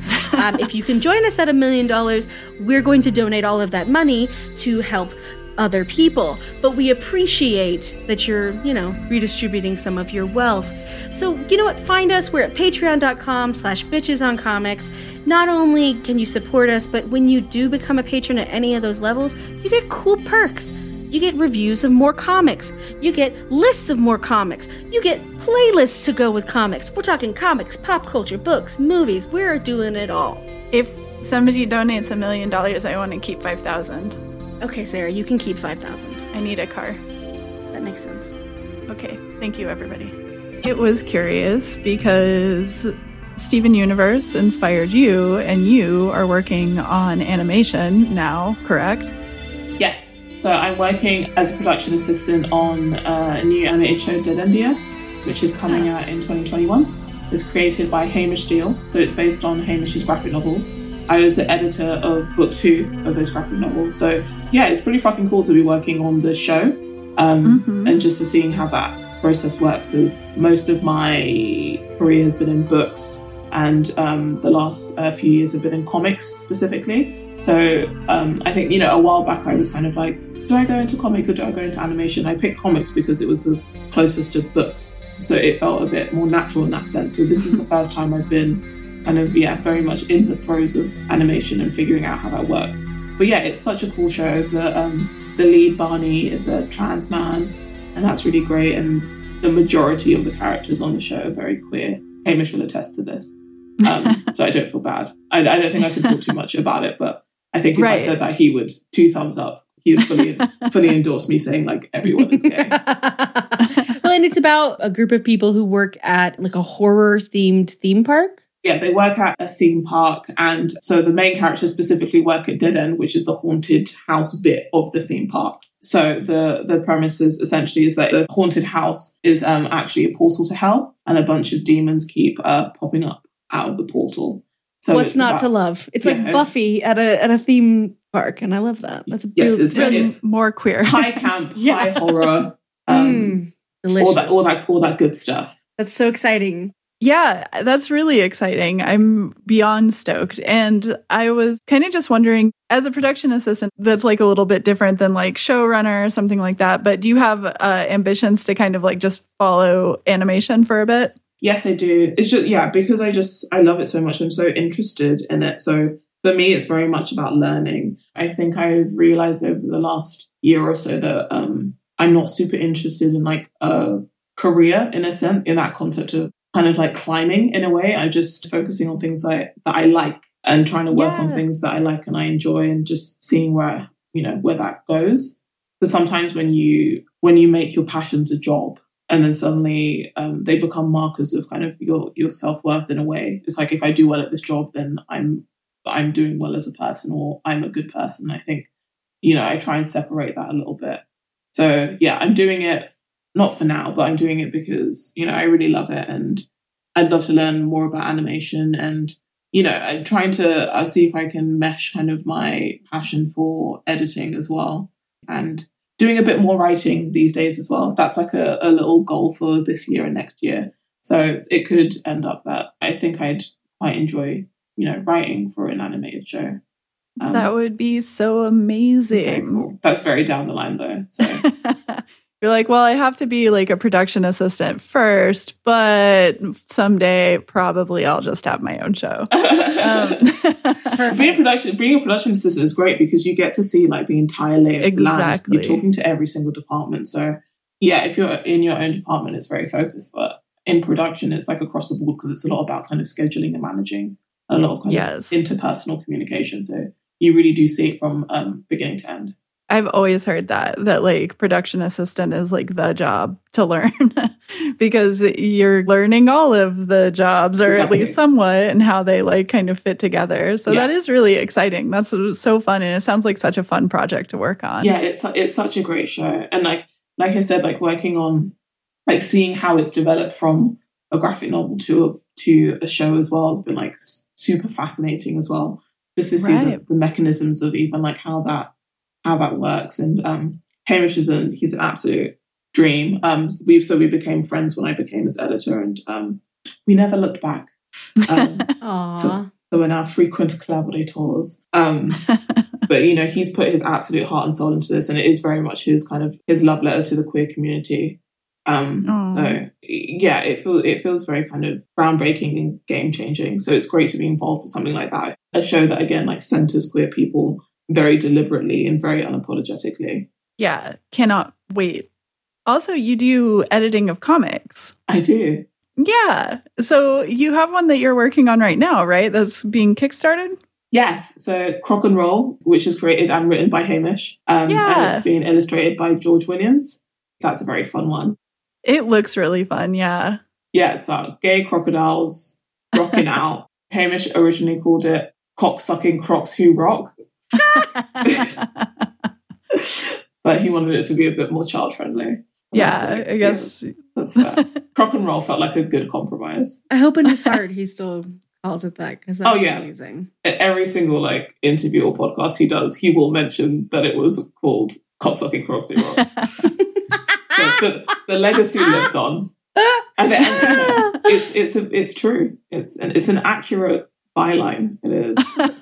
If you can join us at $1 million, we're going to donate all of that money to help other people. But we appreciate that you're, redistributing some of your wealth. So, you know what? Find us. We're at patreon.com/bitchesoncomics. Not only can you support us, but when you do become a patron at any of those levels, you get cool perks. You get reviews of more comics. You get lists of more comics. You get playlists to go with comics. We're talking comics, pop culture, books, movies. We're doing it all.
If somebody donates $1 million, I want to keep 5,000.
Okay, Sarah, you can keep 5,000.
I need a car.
That makes sense.
Okay, thank you, everybody. It was curious because Steven Universe inspired you, and you are working on animation now, correct?
Yes. So I'm working as a production assistant on a new animated show, Dead India, which is coming out in 2021. It's created by Hamish Steele, so it's based on Hamish's graphic novels. I was the editor of book 2 of those graphic novels. So yeah, it's pretty fucking cool to be working on the show and just to seeing how that process works, because most of my career has been in books, and the last few years have been in comics specifically. So I think, a while back I was kind of like, do I go into comics or do I go into animation? I picked comics because it was the closest to books. So it felt a bit more natural in that sense. So this is the first time I've been kind of, very much in the throes of animation and figuring out how that works. But yeah, it's such a cool show. The lead, Barney, is a trans man, and that's really great. And the majority of the characters on the show are very queer. Hamish will attest to this. So I don't feel bad. I don't think I can talk too much about it, but I think if I said that, he would 2 thumbs up. He would fully endorse me saying, like, everyone is gay.
Well, Well, and it's about a group of people who work at like a horror-themed theme park.
Yeah, they work at a theme park. And so the main characters specifically work at Dead End, which is the haunted house bit of the theme park. So the premise is essentially is that the haunted house is actually a portal to hell, and a bunch of demons keep popping up out of the portal. So
what's not to love? It's like Buffy at a theme park, and I love that. That's a
it's more queer,
high camp, high horror,
delicious,
all that good stuff.
That's so exciting.
Yeah, that's really exciting. I'm beyond stoked. And I was kind of just wondering, as a production assistant, that's like a little bit different than like showrunner or something like that. But do you have ambitions to kind of like just follow animation for a bit?
Yes, I do. It's just, because I love it so much. I'm so interested in it. So for me, it's very much about learning. I think I've realized over the last year or so that I'm not super interested in like a career, in a sense, in that concept of kind of like climbing in a way. I'm just focusing on things that I like and trying to work on things that I like and I enjoy, and just seeing where that goes. Because sometimes when you make your passions a job and then suddenly they become markers of kind of your self-worth in a way. It's like, if I do well at this job, then I'm doing well as a person, or I'm a good person. I think, I try and separate that a little bit. So yeah, I'm doing it not for now, but I'm doing it because, I really love it, and I'd love to learn more about animation. And, I'm trying to I'll see if I can mesh kind of my passion for editing as well, and doing a bit more writing these days as well. That's like a little goal for this year and next year. So it could end up that I think I'd quite enjoy, writing for an animated show.
That would be so amazing.
Very cool. That's very down the line though. So
you're like, well, I have to be like a production assistant first, but someday probably I'll just have my own show.
Being a production assistant is great because you get to see like the entire lay of the land. You're talking to every single department. So yeah, if you're in your own department, it's very focused, but in production, it's like across the board because it's a lot about kind of scheduling and managing, a lot of kind of interpersonal communication. So you really do see it from beginning to end.
I've always heard that like production assistant is like the job to learn because you're learning all of the jobs, or at least somewhat, and how they like kind of fit together. So that is really exciting. That's so fun. And it sounds like such a fun project to work on.
Yeah, it's such a great show. And like I said, like working on, like seeing how it's developed from a graphic novel to a show as well has been like super fascinating as well. Just to see the mechanisms of even like how that works. And Hamish he's an absolute dream. We became friends when I became his editor, and we never looked back. So we're now frequent collaborators. But he's put his absolute heart and soul into this, and it is very much his love letter to the queer community. So yeah, it feels very kind of groundbreaking and game changing. So it's great to be involved with something like that, a show that again like centers queer people very deliberately and very unapologetically.
Yeah, cannot wait. Also, you do editing of comics.
I do.
Yeah. So you have one that you're working on right now, right? That's being kickstarted?
Yes. So Crock and Roll, which is created and written by Hamish. And it's being illustrated by George Williams. That's a very fun one.
It looks really fun, yeah.
Yeah, it's about gay crocodiles rocking out. Hamish originally called it Cock-Sucking Crocs Who Rock. But he wanted it to be a bit more child-friendly.
Yeah, I guess.
That's fair. Crock and Roll felt like a good compromise.
I hope in his heart he still calls it that, because that's amazing.
At every single like interview or podcast he does, he will mention that it was called Cock-Sucking Crocs Who Rock. So the legacy lives on. And it's true. It's an accurate byline. It is.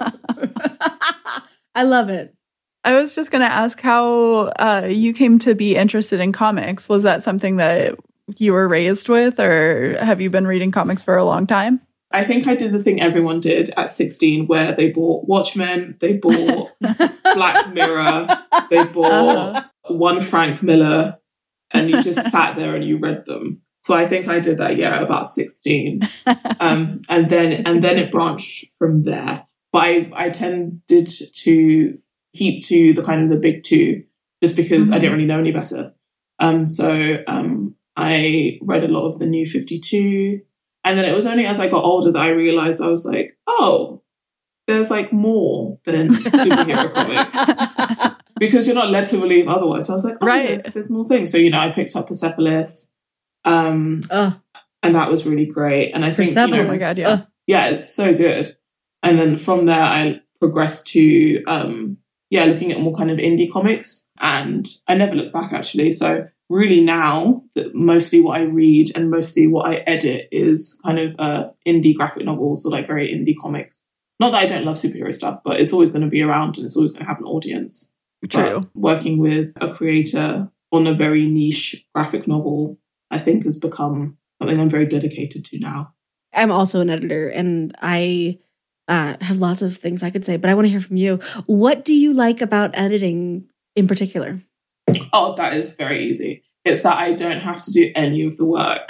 I love it.
I was just going to ask how you came to be interested in comics. Was that something that you were raised with, or have you been reading comics for a long time?
I think I did the thing everyone did at 16 where they bought Watchmen, they bought Black Mirror, they bought one Frank Miller, and you just sat there and you read them. So I think I did that, at about 16. And then it branched from there. But I tended to keep to the kind of the big two just because I didn't really know any better. So I read a lot of the New 52. And then it was only as I got older that I realized I was like, oh, there's like more than superhero comics. Because you're not led to believe otherwise. So I was like, oh, there's more things. So, I picked up Persepolis. And that was really great. And I think,
oh my God, yeah.
Yeah, it's so good. And then from there, I progressed to, looking at more kind of indie comics. And I never looked back, actually. So really now, mostly what I read and mostly what I edit is kind of indie graphic novels or like very indie comics. Not that I don't love superhero stuff, but it's always going to be around and it's always going to have an audience.
True.
But working with a creator on a very niche graphic novel, I think has become something I'm very dedicated to now.
I'm also an editor and I have lots of things I could say, but I want to hear from you. What do you like about editing in particular?
Oh, that is very easy. It's that I don't have to do any of the work.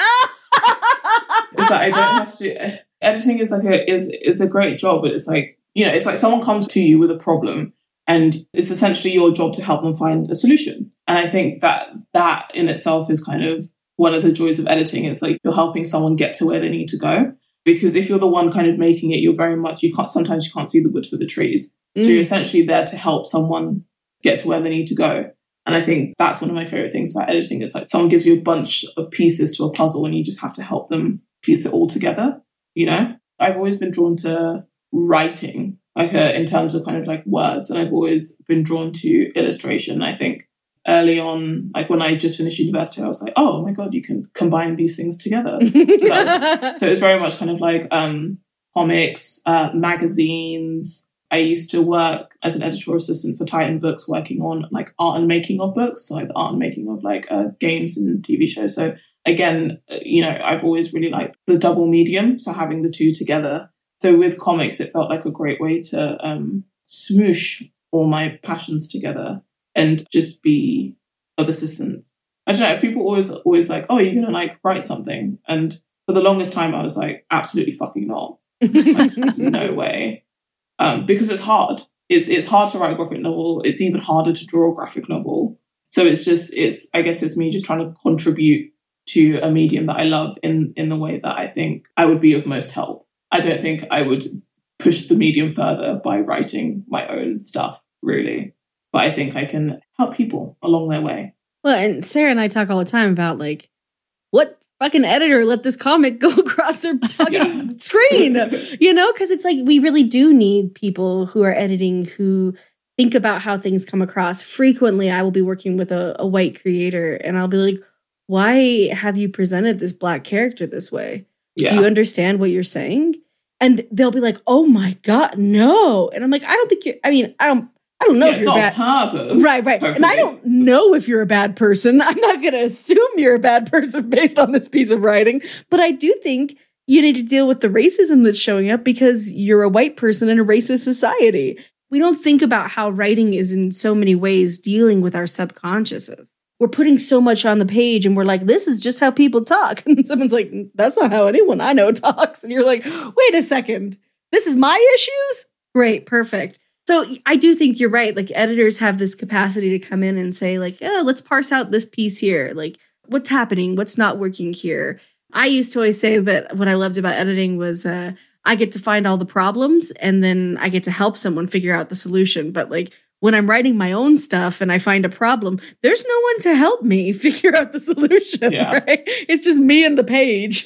It's that I don't have to. Editing is like is a great job, but it's like, it's like someone comes to you with a problem and it's essentially your job to help them find a solution. And I think that in itself is kind of one of the joys of editing. It's like you're helping someone get to where they need to go. Because if you're the one kind of making it, sometimes you can't see the wood for the trees. So you're essentially there to help someone get to where they need to go. And I think that's one of my favorite things about editing. It's like someone gives you a bunch of pieces to a puzzle and you just have to help them piece it all together. I've always been drawn to writing, like in terms of kind of like words. And I've always been drawn to illustration. I think early on, like when I just finished university, I was like, oh my God, you can combine these things together. So it's very much kind of like comics, magazines. I used to work as an editorial assistant for Titan Books, working on like art and making of books, so like the art and making of like games and TV shows. So again, I've always really liked the double medium, so having the two together. So with comics, it felt like a great way to smoosh all my passions together and just be of assistance. I don't know, people always like, oh, you're going to like write something. And for the longest time, I was like, absolutely fucking not. Like, no way. Because it's hard. It's hard to write a graphic novel. It's even harder to draw a graphic novel. So I guess it's me just trying to contribute to a medium that I love in the way that I think I would be of most help. I don't think I would push the medium further by writing my own stuff, really. But I think I can help people along their way.
Well, and Sarah and I talk all the time about like, what fucking editor let this comic go across their fucking screen? Because it's like we really do need people who are editing who think about how things come across. Frequently, I will be working with a white creator and I'll be like, why have you presented this Black character this way? Yeah. Do you understand what you're saying? And they'll be like, oh my God, no. And I'm like, I don't know if you're bad.
Purpose,
right. Hopefully. And I don't know if you're a bad person. I'm not going to assume you're a bad person based on this piece of writing. But I do think you need to deal with the racism that's showing up because you're a white person in a racist society. We don't think about how writing is in so many ways dealing with our subconsciouses. We're putting so much on the page and we're like, this is just how people talk. And someone's like, that's not how anyone I know talks. And you're like, wait a second, this is my issues? Great, perfect. So I do think you're right. Like editors have this capacity to come in and say like, let's parse out this piece here. Like what's happening? What's not working here? I used to always say that what I loved about editing was I get to find all the problems and then I get to help someone figure out the solution. But like when I'm writing my own stuff and I find a problem, there's no one to help me figure out the solution, right? It's just me and the page.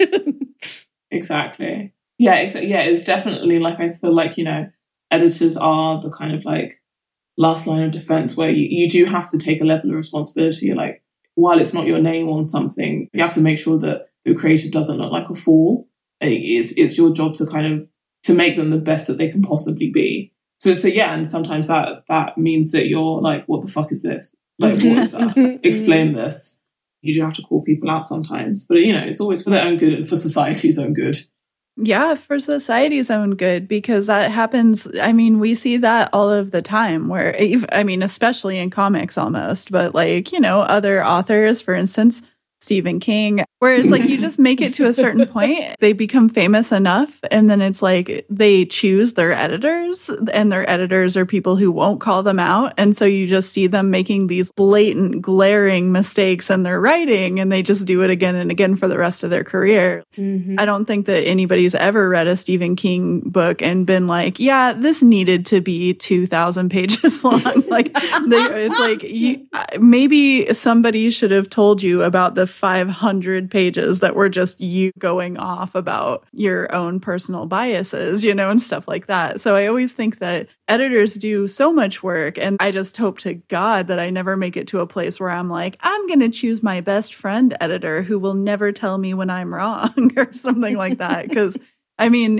Exactly. Yeah, it's definitely like, I feel like, editors are the kind of like last line of defense where you do have to take a level of responsibility. Like, while it's not your name on something, you have to make sure that the creative doesn't look like a fool. And it's your job to kind of, to make them the best that they can possibly be. So and sometimes that means that you're like, what the fuck is this? Like, what is that? Explain this. You do have to call people out sometimes. But, it's always for their own good and for society's own good.
Yeah, for society's own good, because that happens. I mean, we see that all of the time where, especially in comics almost, but like, other authors, for instance, Stephen King, where it's like you just make it to a certain point, they become famous enough, and then it's like they choose their editors, and their editors are people who won't call them out. And so you just see them making these blatant, glaring mistakes in their writing, and they just do it again and again for the rest of their career.
Mm-hmm.
I don't think that anybody's ever read a Stephen King book and been like, yeah, this needed to be 2,000 pages long. Like, it's like maybe somebody should have told you about the 500 pages that were just you going off about your own personal biases, and stuff like that. So I always think that editors do so much work, and I just hope to God that I never make it to a place where I'm like, I'm going to choose my best friend editor who will never tell me when I'm wrong or something like that. Because I mean,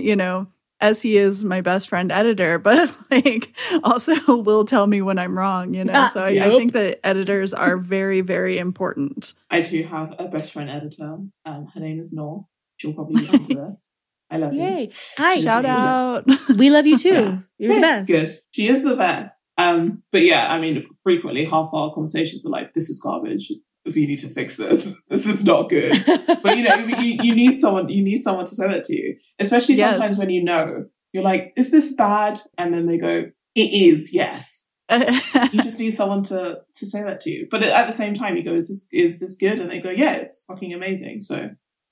as he is my best friend editor, but like also will tell me when I'm wrong, So I think that editors are very, very important.
I do have a best friend editor. Her name is Nor. She'll probably listen to this. I love you.
Hi.
Shout out.
We love you too.
Yeah.
You're the best.
Good. She is the best. But yeah, I mean, frequently half our conversations are like, this is garbage. We need to fix this. This is not good. But you need someone to say that to you. Especially sometimes when you're like, is this bad? And then they go, it is, yes. You just need someone to say that to you. But at the same time, you go, is this good? And they go, yeah, it's fucking amazing. So,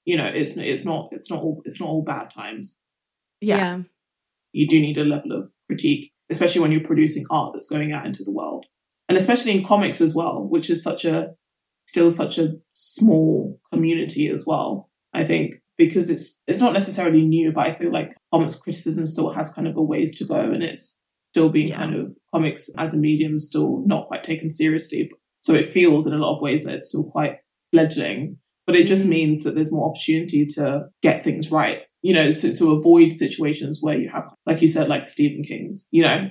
it's not all bad times.
Yeah.
You do need a level of critique, especially when you're producing art that's going out into the world. And especially in comics as well, which is still such a small community as well. I think because it's not necessarily new, but I feel like comics criticism still has kind of a ways to go, and it's still being kind of comics as a medium still not quite taken seriously. So it feels in a lot of ways that it's still quite fledgling, but it just means that there's more opportunity to get things right. So to avoid situations where you have, like you said, like Stephen King's,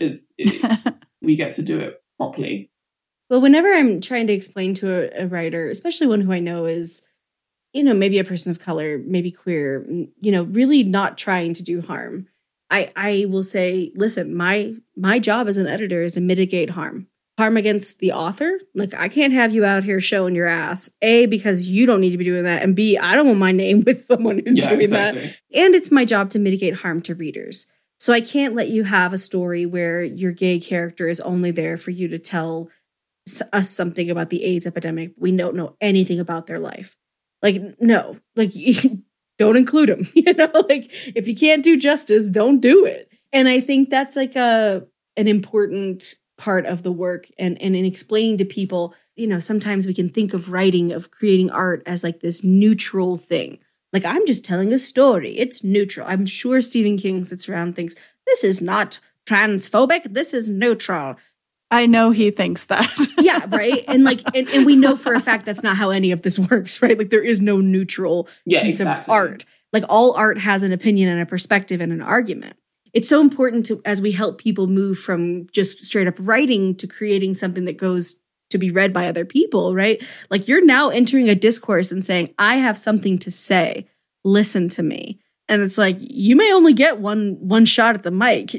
we get to do it properly.
Well, whenever I'm trying to explain to a writer, especially one who I know is, maybe a person of color, maybe queer, really not trying to do harm, I will say, listen, my job as an editor is to mitigate harm against the author. Like, I can't have you out here showing your ass, A, because you don't need to be doing that, and B, I don't want my name with someone who's doing that. And it's my job to mitigate harm to readers. So I can't let you have a story where your gay character is only there for you to tell us something about the AIDS epidemic. We don't know anything about their life. Like, no, like, don't include them. Like, if you can't do justice, don't do it. And I think that's like an important part of the work, and in explaining to people, sometimes we can think of writing, of creating art as like this neutral thing. Like, I'm just telling a story. It's neutral. I'm sure Stephen King sits around and thinks, this is not transphobic. This is neutral.
I know he thinks that.
Yeah, right. And like, and we know for a fact that's not how any of this works, right? Like, there is no neutral piece of art. Like, all art has an opinion and a perspective and an argument. It's so important to, as we help people move from just straight up writing to creating something that goes to be read by other people, right? Like, you're now entering a discourse and saying, I have something to say. Listen to me. And it's like, you may only get one shot at the mic,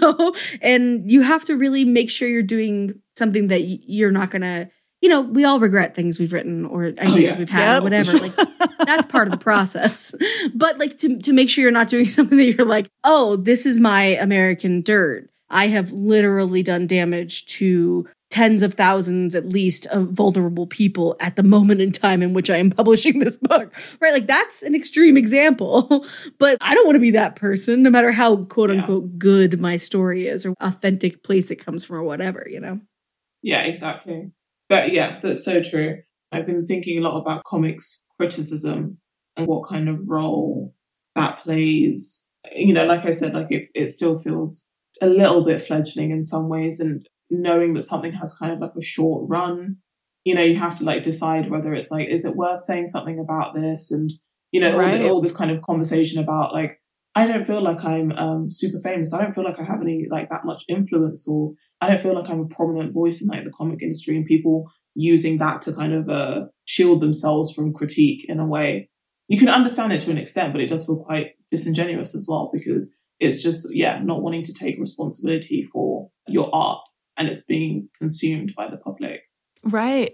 and you have to really make sure you're doing something that you're not going to, we all regret things we've written or ideas we've had or whatever. Like, that's part of the process. But like, to make sure you're not doing something that you're like, oh, this is my American dirt. I have literally done damage to tens of thousands, at least, of vulnerable people at the moment in time in which I am publishing this book, right? Like, that's an extreme example, but I don't want to be that person, no matter how quote unquote good my story is or authentic place it comes from or whatever,
Yeah, exactly. But yeah, that's so true. I've been thinking a lot about comics criticism and what kind of role that plays. Like I said, like it still feels a little bit fledgling in some ways, and knowing that something has kind of like a short run, you have to like decide whether it's like, is it worth saying something about this? And, all this kind of conversation about like, I don't feel like I'm super famous. I don't feel like I have any like that much influence, or I don't feel like I'm a prominent voice in like the comic industry, and people using that to kind of shield themselves from critique in a way. You can understand it to an extent, but it does feel quite disingenuous as well, because it's just, not wanting to take responsibility for your art and it's being consumed by the public.
Right.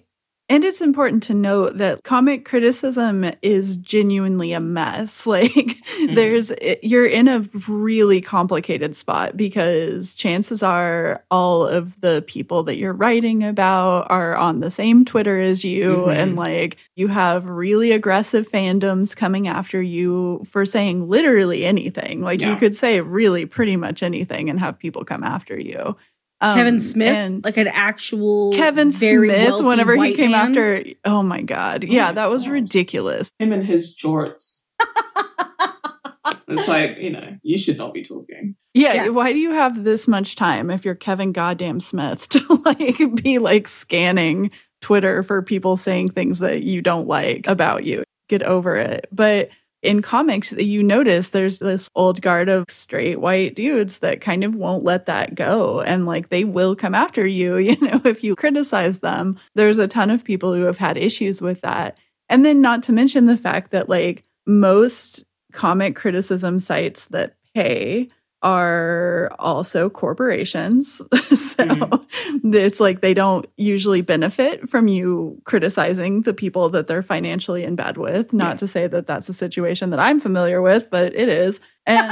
And it's important to note that comic criticism is genuinely a mess. Like you're in a really complicated spot because chances are all of the people that you're writing about are on the same Twitter as you. And like you have really aggressive fandoms coming after you for saying literally anything. Like you could say really pretty much anything and have people come after you.
Kevin Smith, like an actual
Kevin Smith, whenever he came
man.
after, oh my God. Yeah, that was ridiculous.
Him and his jorts. It's like, you should not be talking.
Yeah, why do you have this much time if you're Kevin goddamn Smith to like be like scanning Twitter for people saying things that you don't like about you? Get over it. But in comics, you notice there's this old guard of straight white dudes that kind of won't let that go. And like they will come after you, if you criticize them. There's a ton of people who have had issues with that. And then not to mention the fact that like most comic criticism sites that pay are also corporations. So it's like they don't usually benefit from you criticizing the people that they're financially in bed with. Not to say that that's a situation that I'm familiar with, but it is. And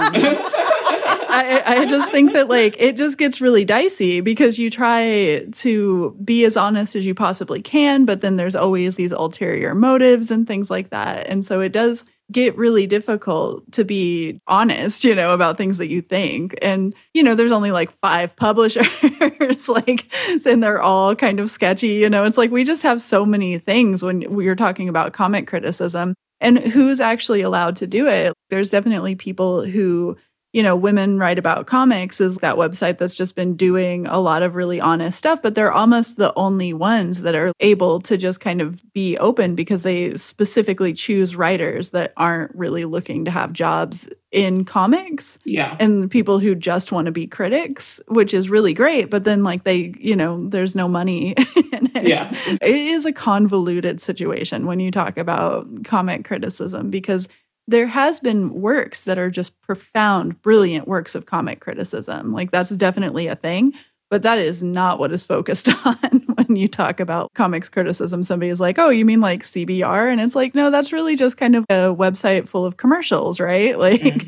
I just think that like it just gets really dicey because you try to be as honest as you possibly can, but then there's always these ulterior motives and things like that. And so it does get really difficult to be honest, about things that you think. And, there's only like 5 publishers, like, and they're all kind of sketchy, it's like we just have so many things when we're talking about comic criticism and who's actually allowed to do it. There's definitely people who, Women Write About Comics is that website that's just been doing a lot of really honest stuff, but they're almost the only ones that are able to just kind of be open because they specifically choose writers that aren't really looking to have jobs in comics.
Yeah.
And people who just want to be critics, which is really great, but then like they, there's no money in it. Yeah. It is a convoluted situation when you talk about comic criticism because there has been works that are just profound, brilliant works of comic criticism. Like that's definitely a thing, but that is not what is focused on when you talk about comics criticism. Somebody is like, oh, you mean like CBR? And it's like, no, that's really just kind of a website full of commercials, right? Like,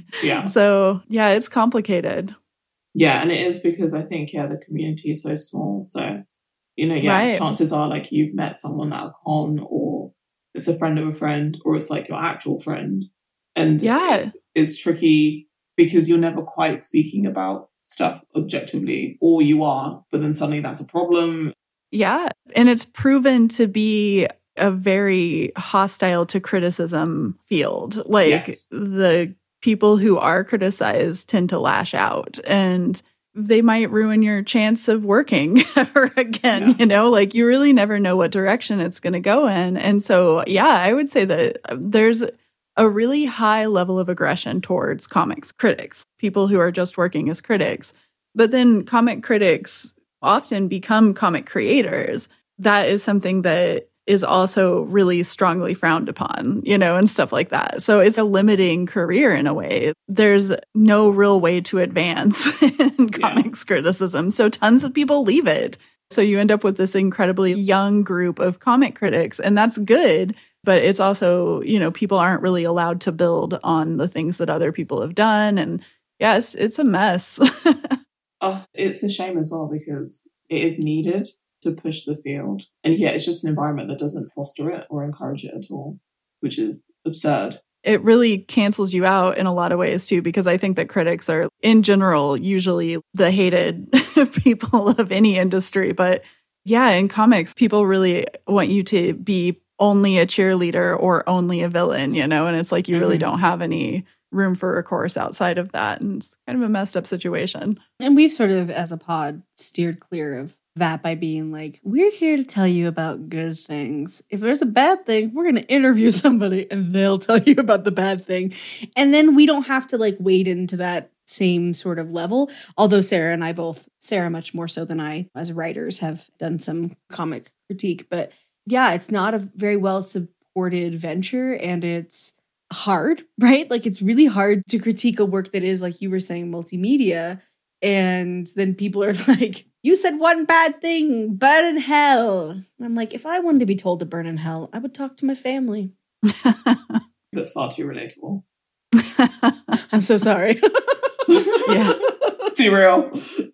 So yeah, it's complicated.
Yeah, and it is because I think, the community is so small. So, chances are like you've met someone at a con or it's a friend of a friend or it's like your actual friend. And it's tricky because you're never quite speaking about stuff objectively, or you are, but then suddenly that's a problem.
Yeah. And it's proven to be a very hostile to criticism field. Like the people who are criticized tend to lash out and they might ruin your chance of working ever again, like you really never know what direction it's going to go in. And so, I would say that there's a really high level of aggression towards comics critics, people who are just working as critics. But then comic critics often become comic creators. That is something that is also really strongly frowned upon, and stuff like that. So it's a limiting career in a way. There's no real way to advance in comics criticism. So tons of people leave it. So you end up with this incredibly young group of comic critics, and that's good. But it's also, people aren't really allowed to build on the things that other people have done. And it's a mess.
It's a shame as well because it is needed to push the field. And it's just an environment that doesn't foster it or encourage it at all, which is absurd.
It really cancels you out in a lot of ways too, because I think that critics are in general usually the hated people of any industry. But in comics, people really want you to be only a cheerleader or only a villain, and it's like you really don't have any room for recourse outside of that. And it's kind of a messed up situation.
And we've sort of, as a pod, steered clear of that by being like, we're here to tell you about good things. If there's a bad thing, we're going to interview somebody and they'll tell you about the bad thing. And then we don't have to like wade into that same sort of level. Although Sarah and I both, Sarah much more so than I as writers, have done some comic critique. But it's not a very well supported venture and it's hard, right? Like it's really hard to critique a work that is, like you were saying, multimedia. And then people are like, you said one bad thing, burn in hell. And I'm like, if I wanted to be told to burn in hell, I would talk to my family.
That's far too relatable.
I'm so sorry.
Yeah.
Too real.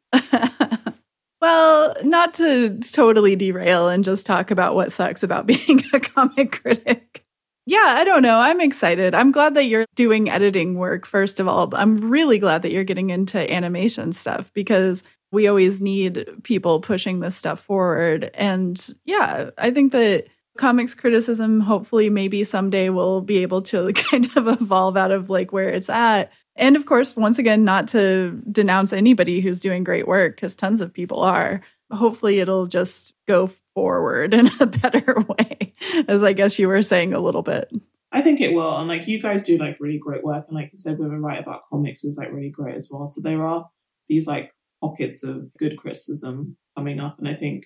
Well, not to totally derail and just talk about what sucks about being a comic critic. Yeah, I don't know. I'm excited. I'm glad that you're doing editing work, first of all. I'm really glad that you're getting into animation stuff because we always need people pushing this stuff forward. And yeah, I think that comics criticism, hopefully, maybe someday will be able to kind of evolve out of like where it's at. And of course, once again, not to denounce anybody who's doing great work, because tons of people are. Hopefully, it'll just go forward in a better way, as I guess you were saying a little bit.
I think it will. And like you guys do like really great work. And like you said, Women Write About Comics is like really great as well. So there are these like pockets of good criticism coming up. And I think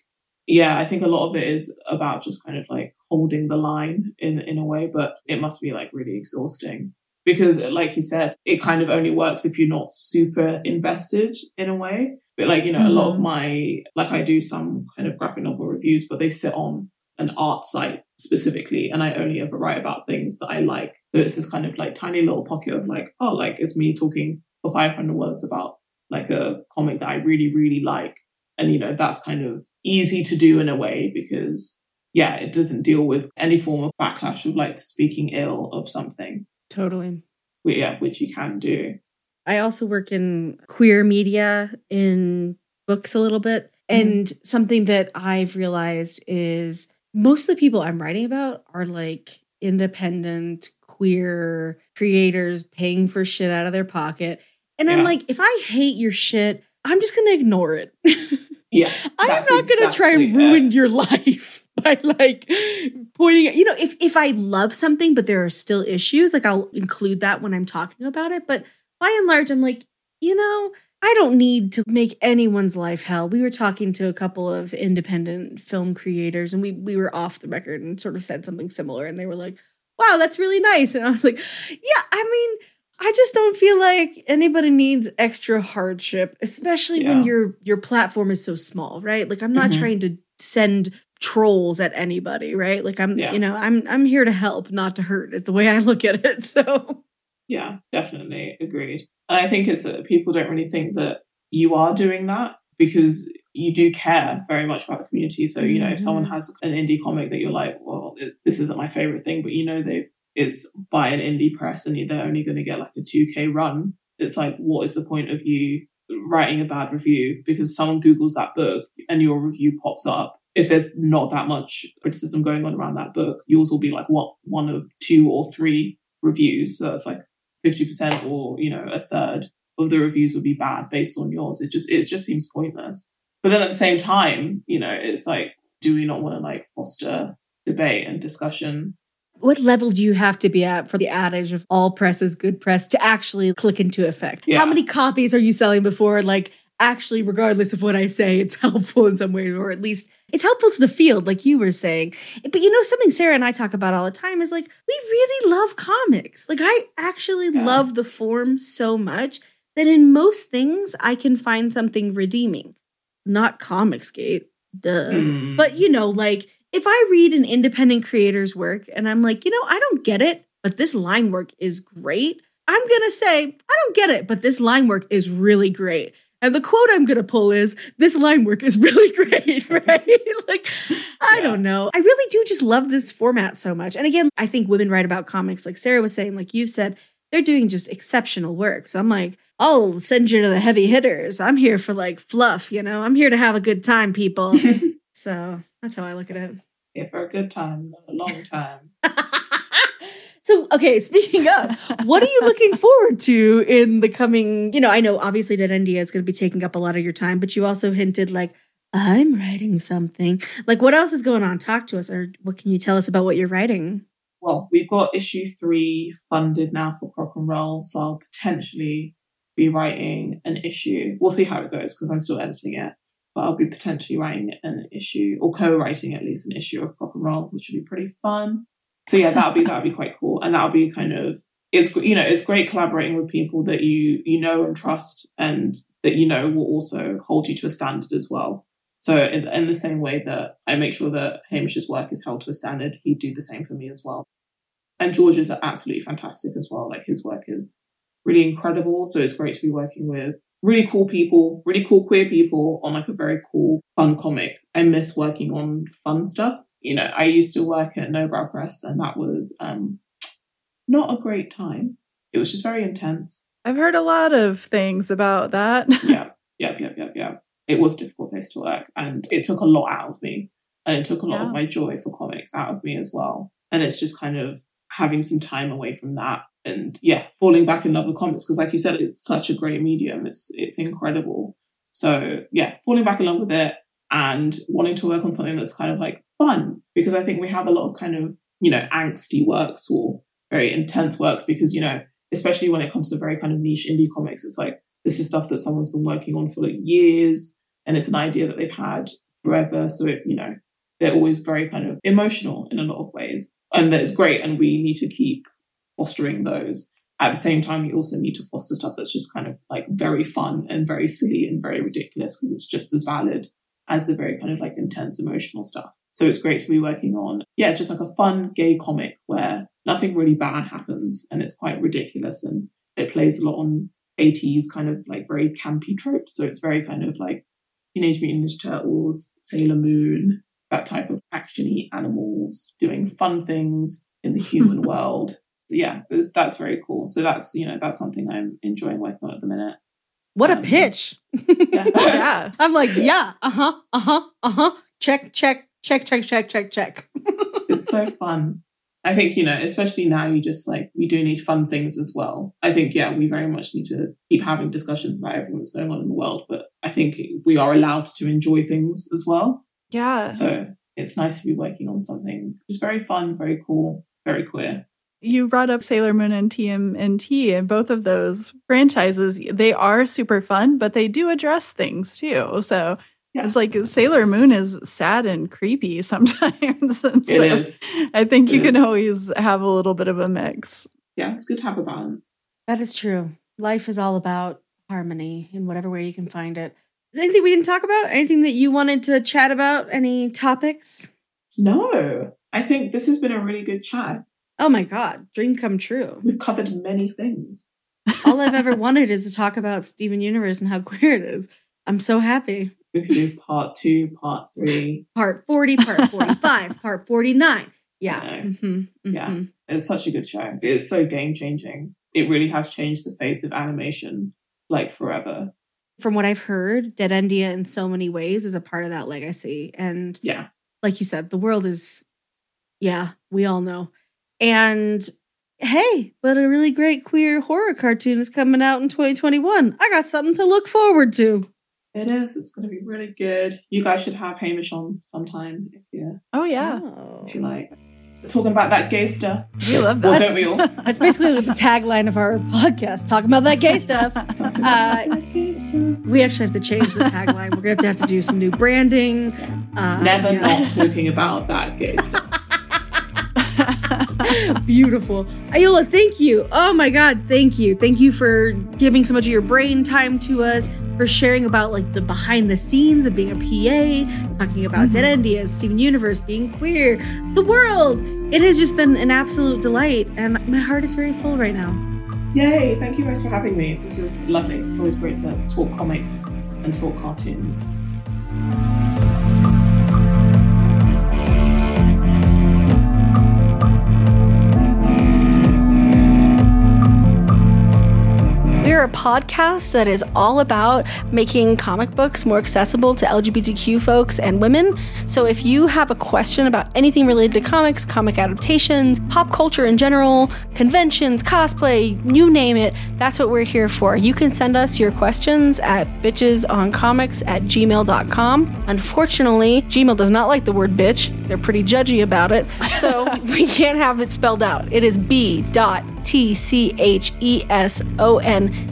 a lot of it is about just kind of like holding the line in a way, but it must be like really exhausting. Because like you said, it kind of only works if you're not super invested in a way. But like, you know, a lot of my, like I do some kind of graphic novel reviews, but they sit on an art site specifically. And I only ever write about things that I like. So it's this kind of like tiny little pocket of like, oh, like it's me talking for 500 words about like a comic that I really, really like. And, you know, that's kind of easy to do in a way because, yeah, it doesn't deal with any form of backlash of like speaking ill of something.
Totally.
Yeah, which you can do.
I also work in queer media in books a little bit. And something that I've realized is most of the people I'm writing about are like independent, queer creators paying for shit out of their pocket. And I'm like, if I hate your shit, I'm just going to ignore it.
Yeah.
I'm not going to try and ruin your life by like pointing, you know, if I love something, but there are still issues, like I'll include that when I'm talking about it. But by and large, I'm like, you know, I don't need to make anyone's life hell. We were talking to a couple of independent film creators and we were off the record and sort of said something similar. And they were like, wow, that's really nice. And I was like, yeah, I mean, I just don't feel like anybody needs extra hardship, especially when your platform is so small, right? Like I'm not trying to send trolls at anybody, right? Like you know, I'm here to help, not to hurt is the way I look at it. So
yeah, definitely agreed. And I think it's that people don't really think that you are doing that because you do care very much about the community. So, you know, if someone has an indie comic that you're like, well, this isn't my favorite thing, but you know, it's by an indie press and they're only going to get like a 2K run. It's like, what is the point of you writing a bad review? Because someone Googles that book and your review pops up. If there's not that much criticism going on around that book, yours will be like one of 2 or 3 reviews. So that's like 50% or, you know, a third of the reviews would be bad based on yours. It just seems pointless. But then at the same time, you know, it's like, do we not want to like foster debate and discussion?
What level do you have to be at for the adage of all press is good press to actually click into effect? Yeah. How many copies are you selling before, like, actually, regardless of what I say, it's helpful in some way, or at least it's helpful to the field, like you were saying. But you know, something Sarah and I talk about all the time is like, we really love comics. Like, I actually love the form so much that in most things, I can find something redeeming. Not Comicsgate, duh. But, you know, like, if I read an independent creator's work and I'm like, you know, I don't get it, but this line work is great, I'm going to say, I don't get it, but this line work is really great. And the quote I'm going to pull is, this line work is really great, right? Like, I don't know. I really do just love this format so much. And again, I think Women Write About Comics, like Sarah was saying, like you said, they're doing just exceptional work. So I'm like, I'll send you to the heavy hitters. I'm here for like fluff, you know? I'm here to have a good time, people. So that's how I look at it.
Yeah, for a good time, not a long time.
So, okay, speaking of, what are you looking forward to in the coming, you know, I know obviously that NDA is going to be taking up a lot of your time, but you also hinted like, I'm writing something. Like, what else is going on? Talk to us, or what can you tell us about what you're writing?
Well, we've got issue 3 funded now for Crock and Roll, so I'll potentially be writing an issue. We'll see how it goes because I'm still editing it, but I'll be potentially writing an issue, or co-writing at least an issue of Crock and Roll, which would be pretty fun. So yeah, that'll be quite cool. And that'll be kind of, it's, you know, it's great collaborating with people that you know and trust, and that, you know, will also hold you to a standard as well. So in the same way that I make sure that Hamish's work is held to a standard, he'd do the same for me as well. And George's are absolutely fantastic as well. Like, his work is really incredible. So it's great to be working with really cool people, really cool queer people on like a very cool, fun comic. I miss working on fun stuff. You know, I used to work at No Brow Press, and that was not a great time. It was just very intense.
I've heard a lot of things about that.
Yeah. It was a difficult place to work, and it took a lot out of me, and it took a lot of my joy for comics out of me as well. And it's just kind of having some time away from that, and falling back in love with comics, because like you said, it's such a great medium. It's incredible. So falling back in love with it and wanting to work on something that's kind of like fun, because I think we have a lot of kind of, you know, angsty works or very intense works, because, you know, especially when it comes to very kind of niche indie comics, it's like, this is stuff that someone's been working on for like years, and it's an idea that they've had forever. So it, you know, they're always very kind of emotional in a lot of ways, and that's great. And we need to keep fostering those. At the same time, you also need to foster stuff that's just kind of like very fun and very silly and very ridiculous, because it's just as valid as the very kind of like intense emotional stuff. So it's great to be working on, just like a fun gay comic where nothing really bad happens, and it's quite ridiculous, and it plays a lot on 80s kind of like very campy tropes. So it's very kind of like Teenage Mutant Ninja Turtles, Sailor Moon, that type of action-y animals doing fun things in the human world. That's very cool. So that's, you know, that's something I'm enjoying working on at the minute.
What a pitch.
Yeah.
I'm like, check.
It's so fun. I think, you know, especially now, we do need fun things as well. I think, we very much need to keep having discussions about everything that's going on in the world, but I think we are allowed to enjoy things as well.
Yeah.
So it's nice to be working on something just very fun, very cool, very queer.
You brought up Sailor Moon and TMNT, and both of those franchises, they are super fun, but they do address things too. So it's like Sailor Moon is sad and creepy sometimes. And
it is.
I think you can always have a little bit of a mix.
Yeah, it's good to have a balance.
That is true. Life is all about harmony in whatever way you can find it. Is there anything we didn't talk about? Anything that you wanted to chat about? Any topics?
No, I think this has been a really good chat.
Oh my God, dream come true.
We've covered many things.
All I've ever wanted is to talk about Steven Universe and how queer it is. I'm so happy.
We could do part 2, part 3.
Part 40, part 45, part 49. Yeah.
Yeah. It's such a good show. It's so game-changing. It really has changed the face of animation, like, forever.
From what I've heard, Dead Endia in so many ways is a part of that legacy. And like you said, the world is, we all know. And hey, but a really great queer horror cartoon is coming out in 2021. I got something to look forward to.
It is. It's going to be really good. You guys should have Hamish on sometime if you.
Oh yeah.
If you like. Talking about that gay stuff.
We love that.
Well, don't we all?
That's basically the tagline of our podcast. Talking about that gay stuff. We actually have to change the tagline. We're going to have to do some new branding.
Never not talking about that gay stuff.
Beautiful. Ayola, thank you. Oh my God, thank you. Thank you for giving so much of your brain time to us, for sharing about like the behind the scenes of being a PA, talking about Dead Endia, Steven Universe, being queer, the world. It has just been an absolute delight, and my heart is very full right now.
Yay, thank you guys for having me. This is lovely. It's always great to talk comics and talk cartoons.
We're a podcast that is all about making comic books more accessible to LGBTQ folks and women. So if you have a question about anything related to comics, comic adaptations, pop culture in general, conventions, cosplay, you name it, that's what we're here for. You can send us your questions at bitchesoncomics@gmail.com. Unfortunately, Gmail does not like the word bitch. They're pretty judgy about it. So we can't have it spelled out. It is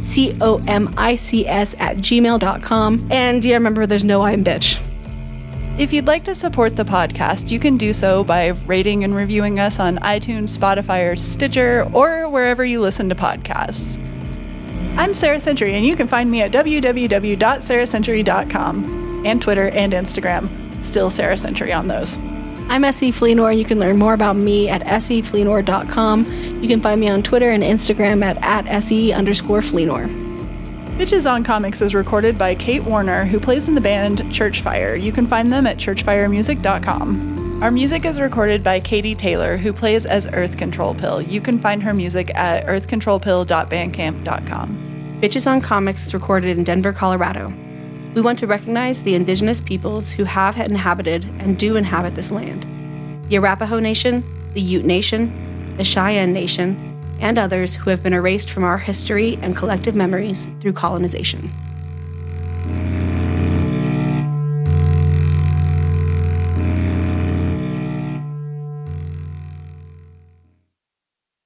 b.tchesoncomics@gmail.com. And remember, there's no I in bitch.
If you'd like to support the podcast, you can do so by rating and reviewing us on iTunes, Spotify, or Stitcher, or wherever you listen to podcasts. I'm Sarah Century, and you can find me at www.sarahcentury.com and Twitter and Instagram. Still Sarah Century on those.
I'm S.E. Fleenor. You can learn more about me at sefleenor.com. You can find me on Twitter and Instagram at @SE_Fleenor.
Bitches on Comics is recorded by Kate Warner, who plays in the band Churchfire. You can find them at churchfiremusic.com. Our music is recorded by Katie Taylor, who plays as Earth Control Pill. You can find her music at earthcontrolpill.bandcamp.com.
Bitches on Comics is recorded in Denver, Colorado. We want to recognize the indigenous peoples who have inhabited and do inhabit this land. The Arapaho Nation, the Ute Nation, the Cheyenne Nation, and others who have been erased from our history and collective memories through colonization.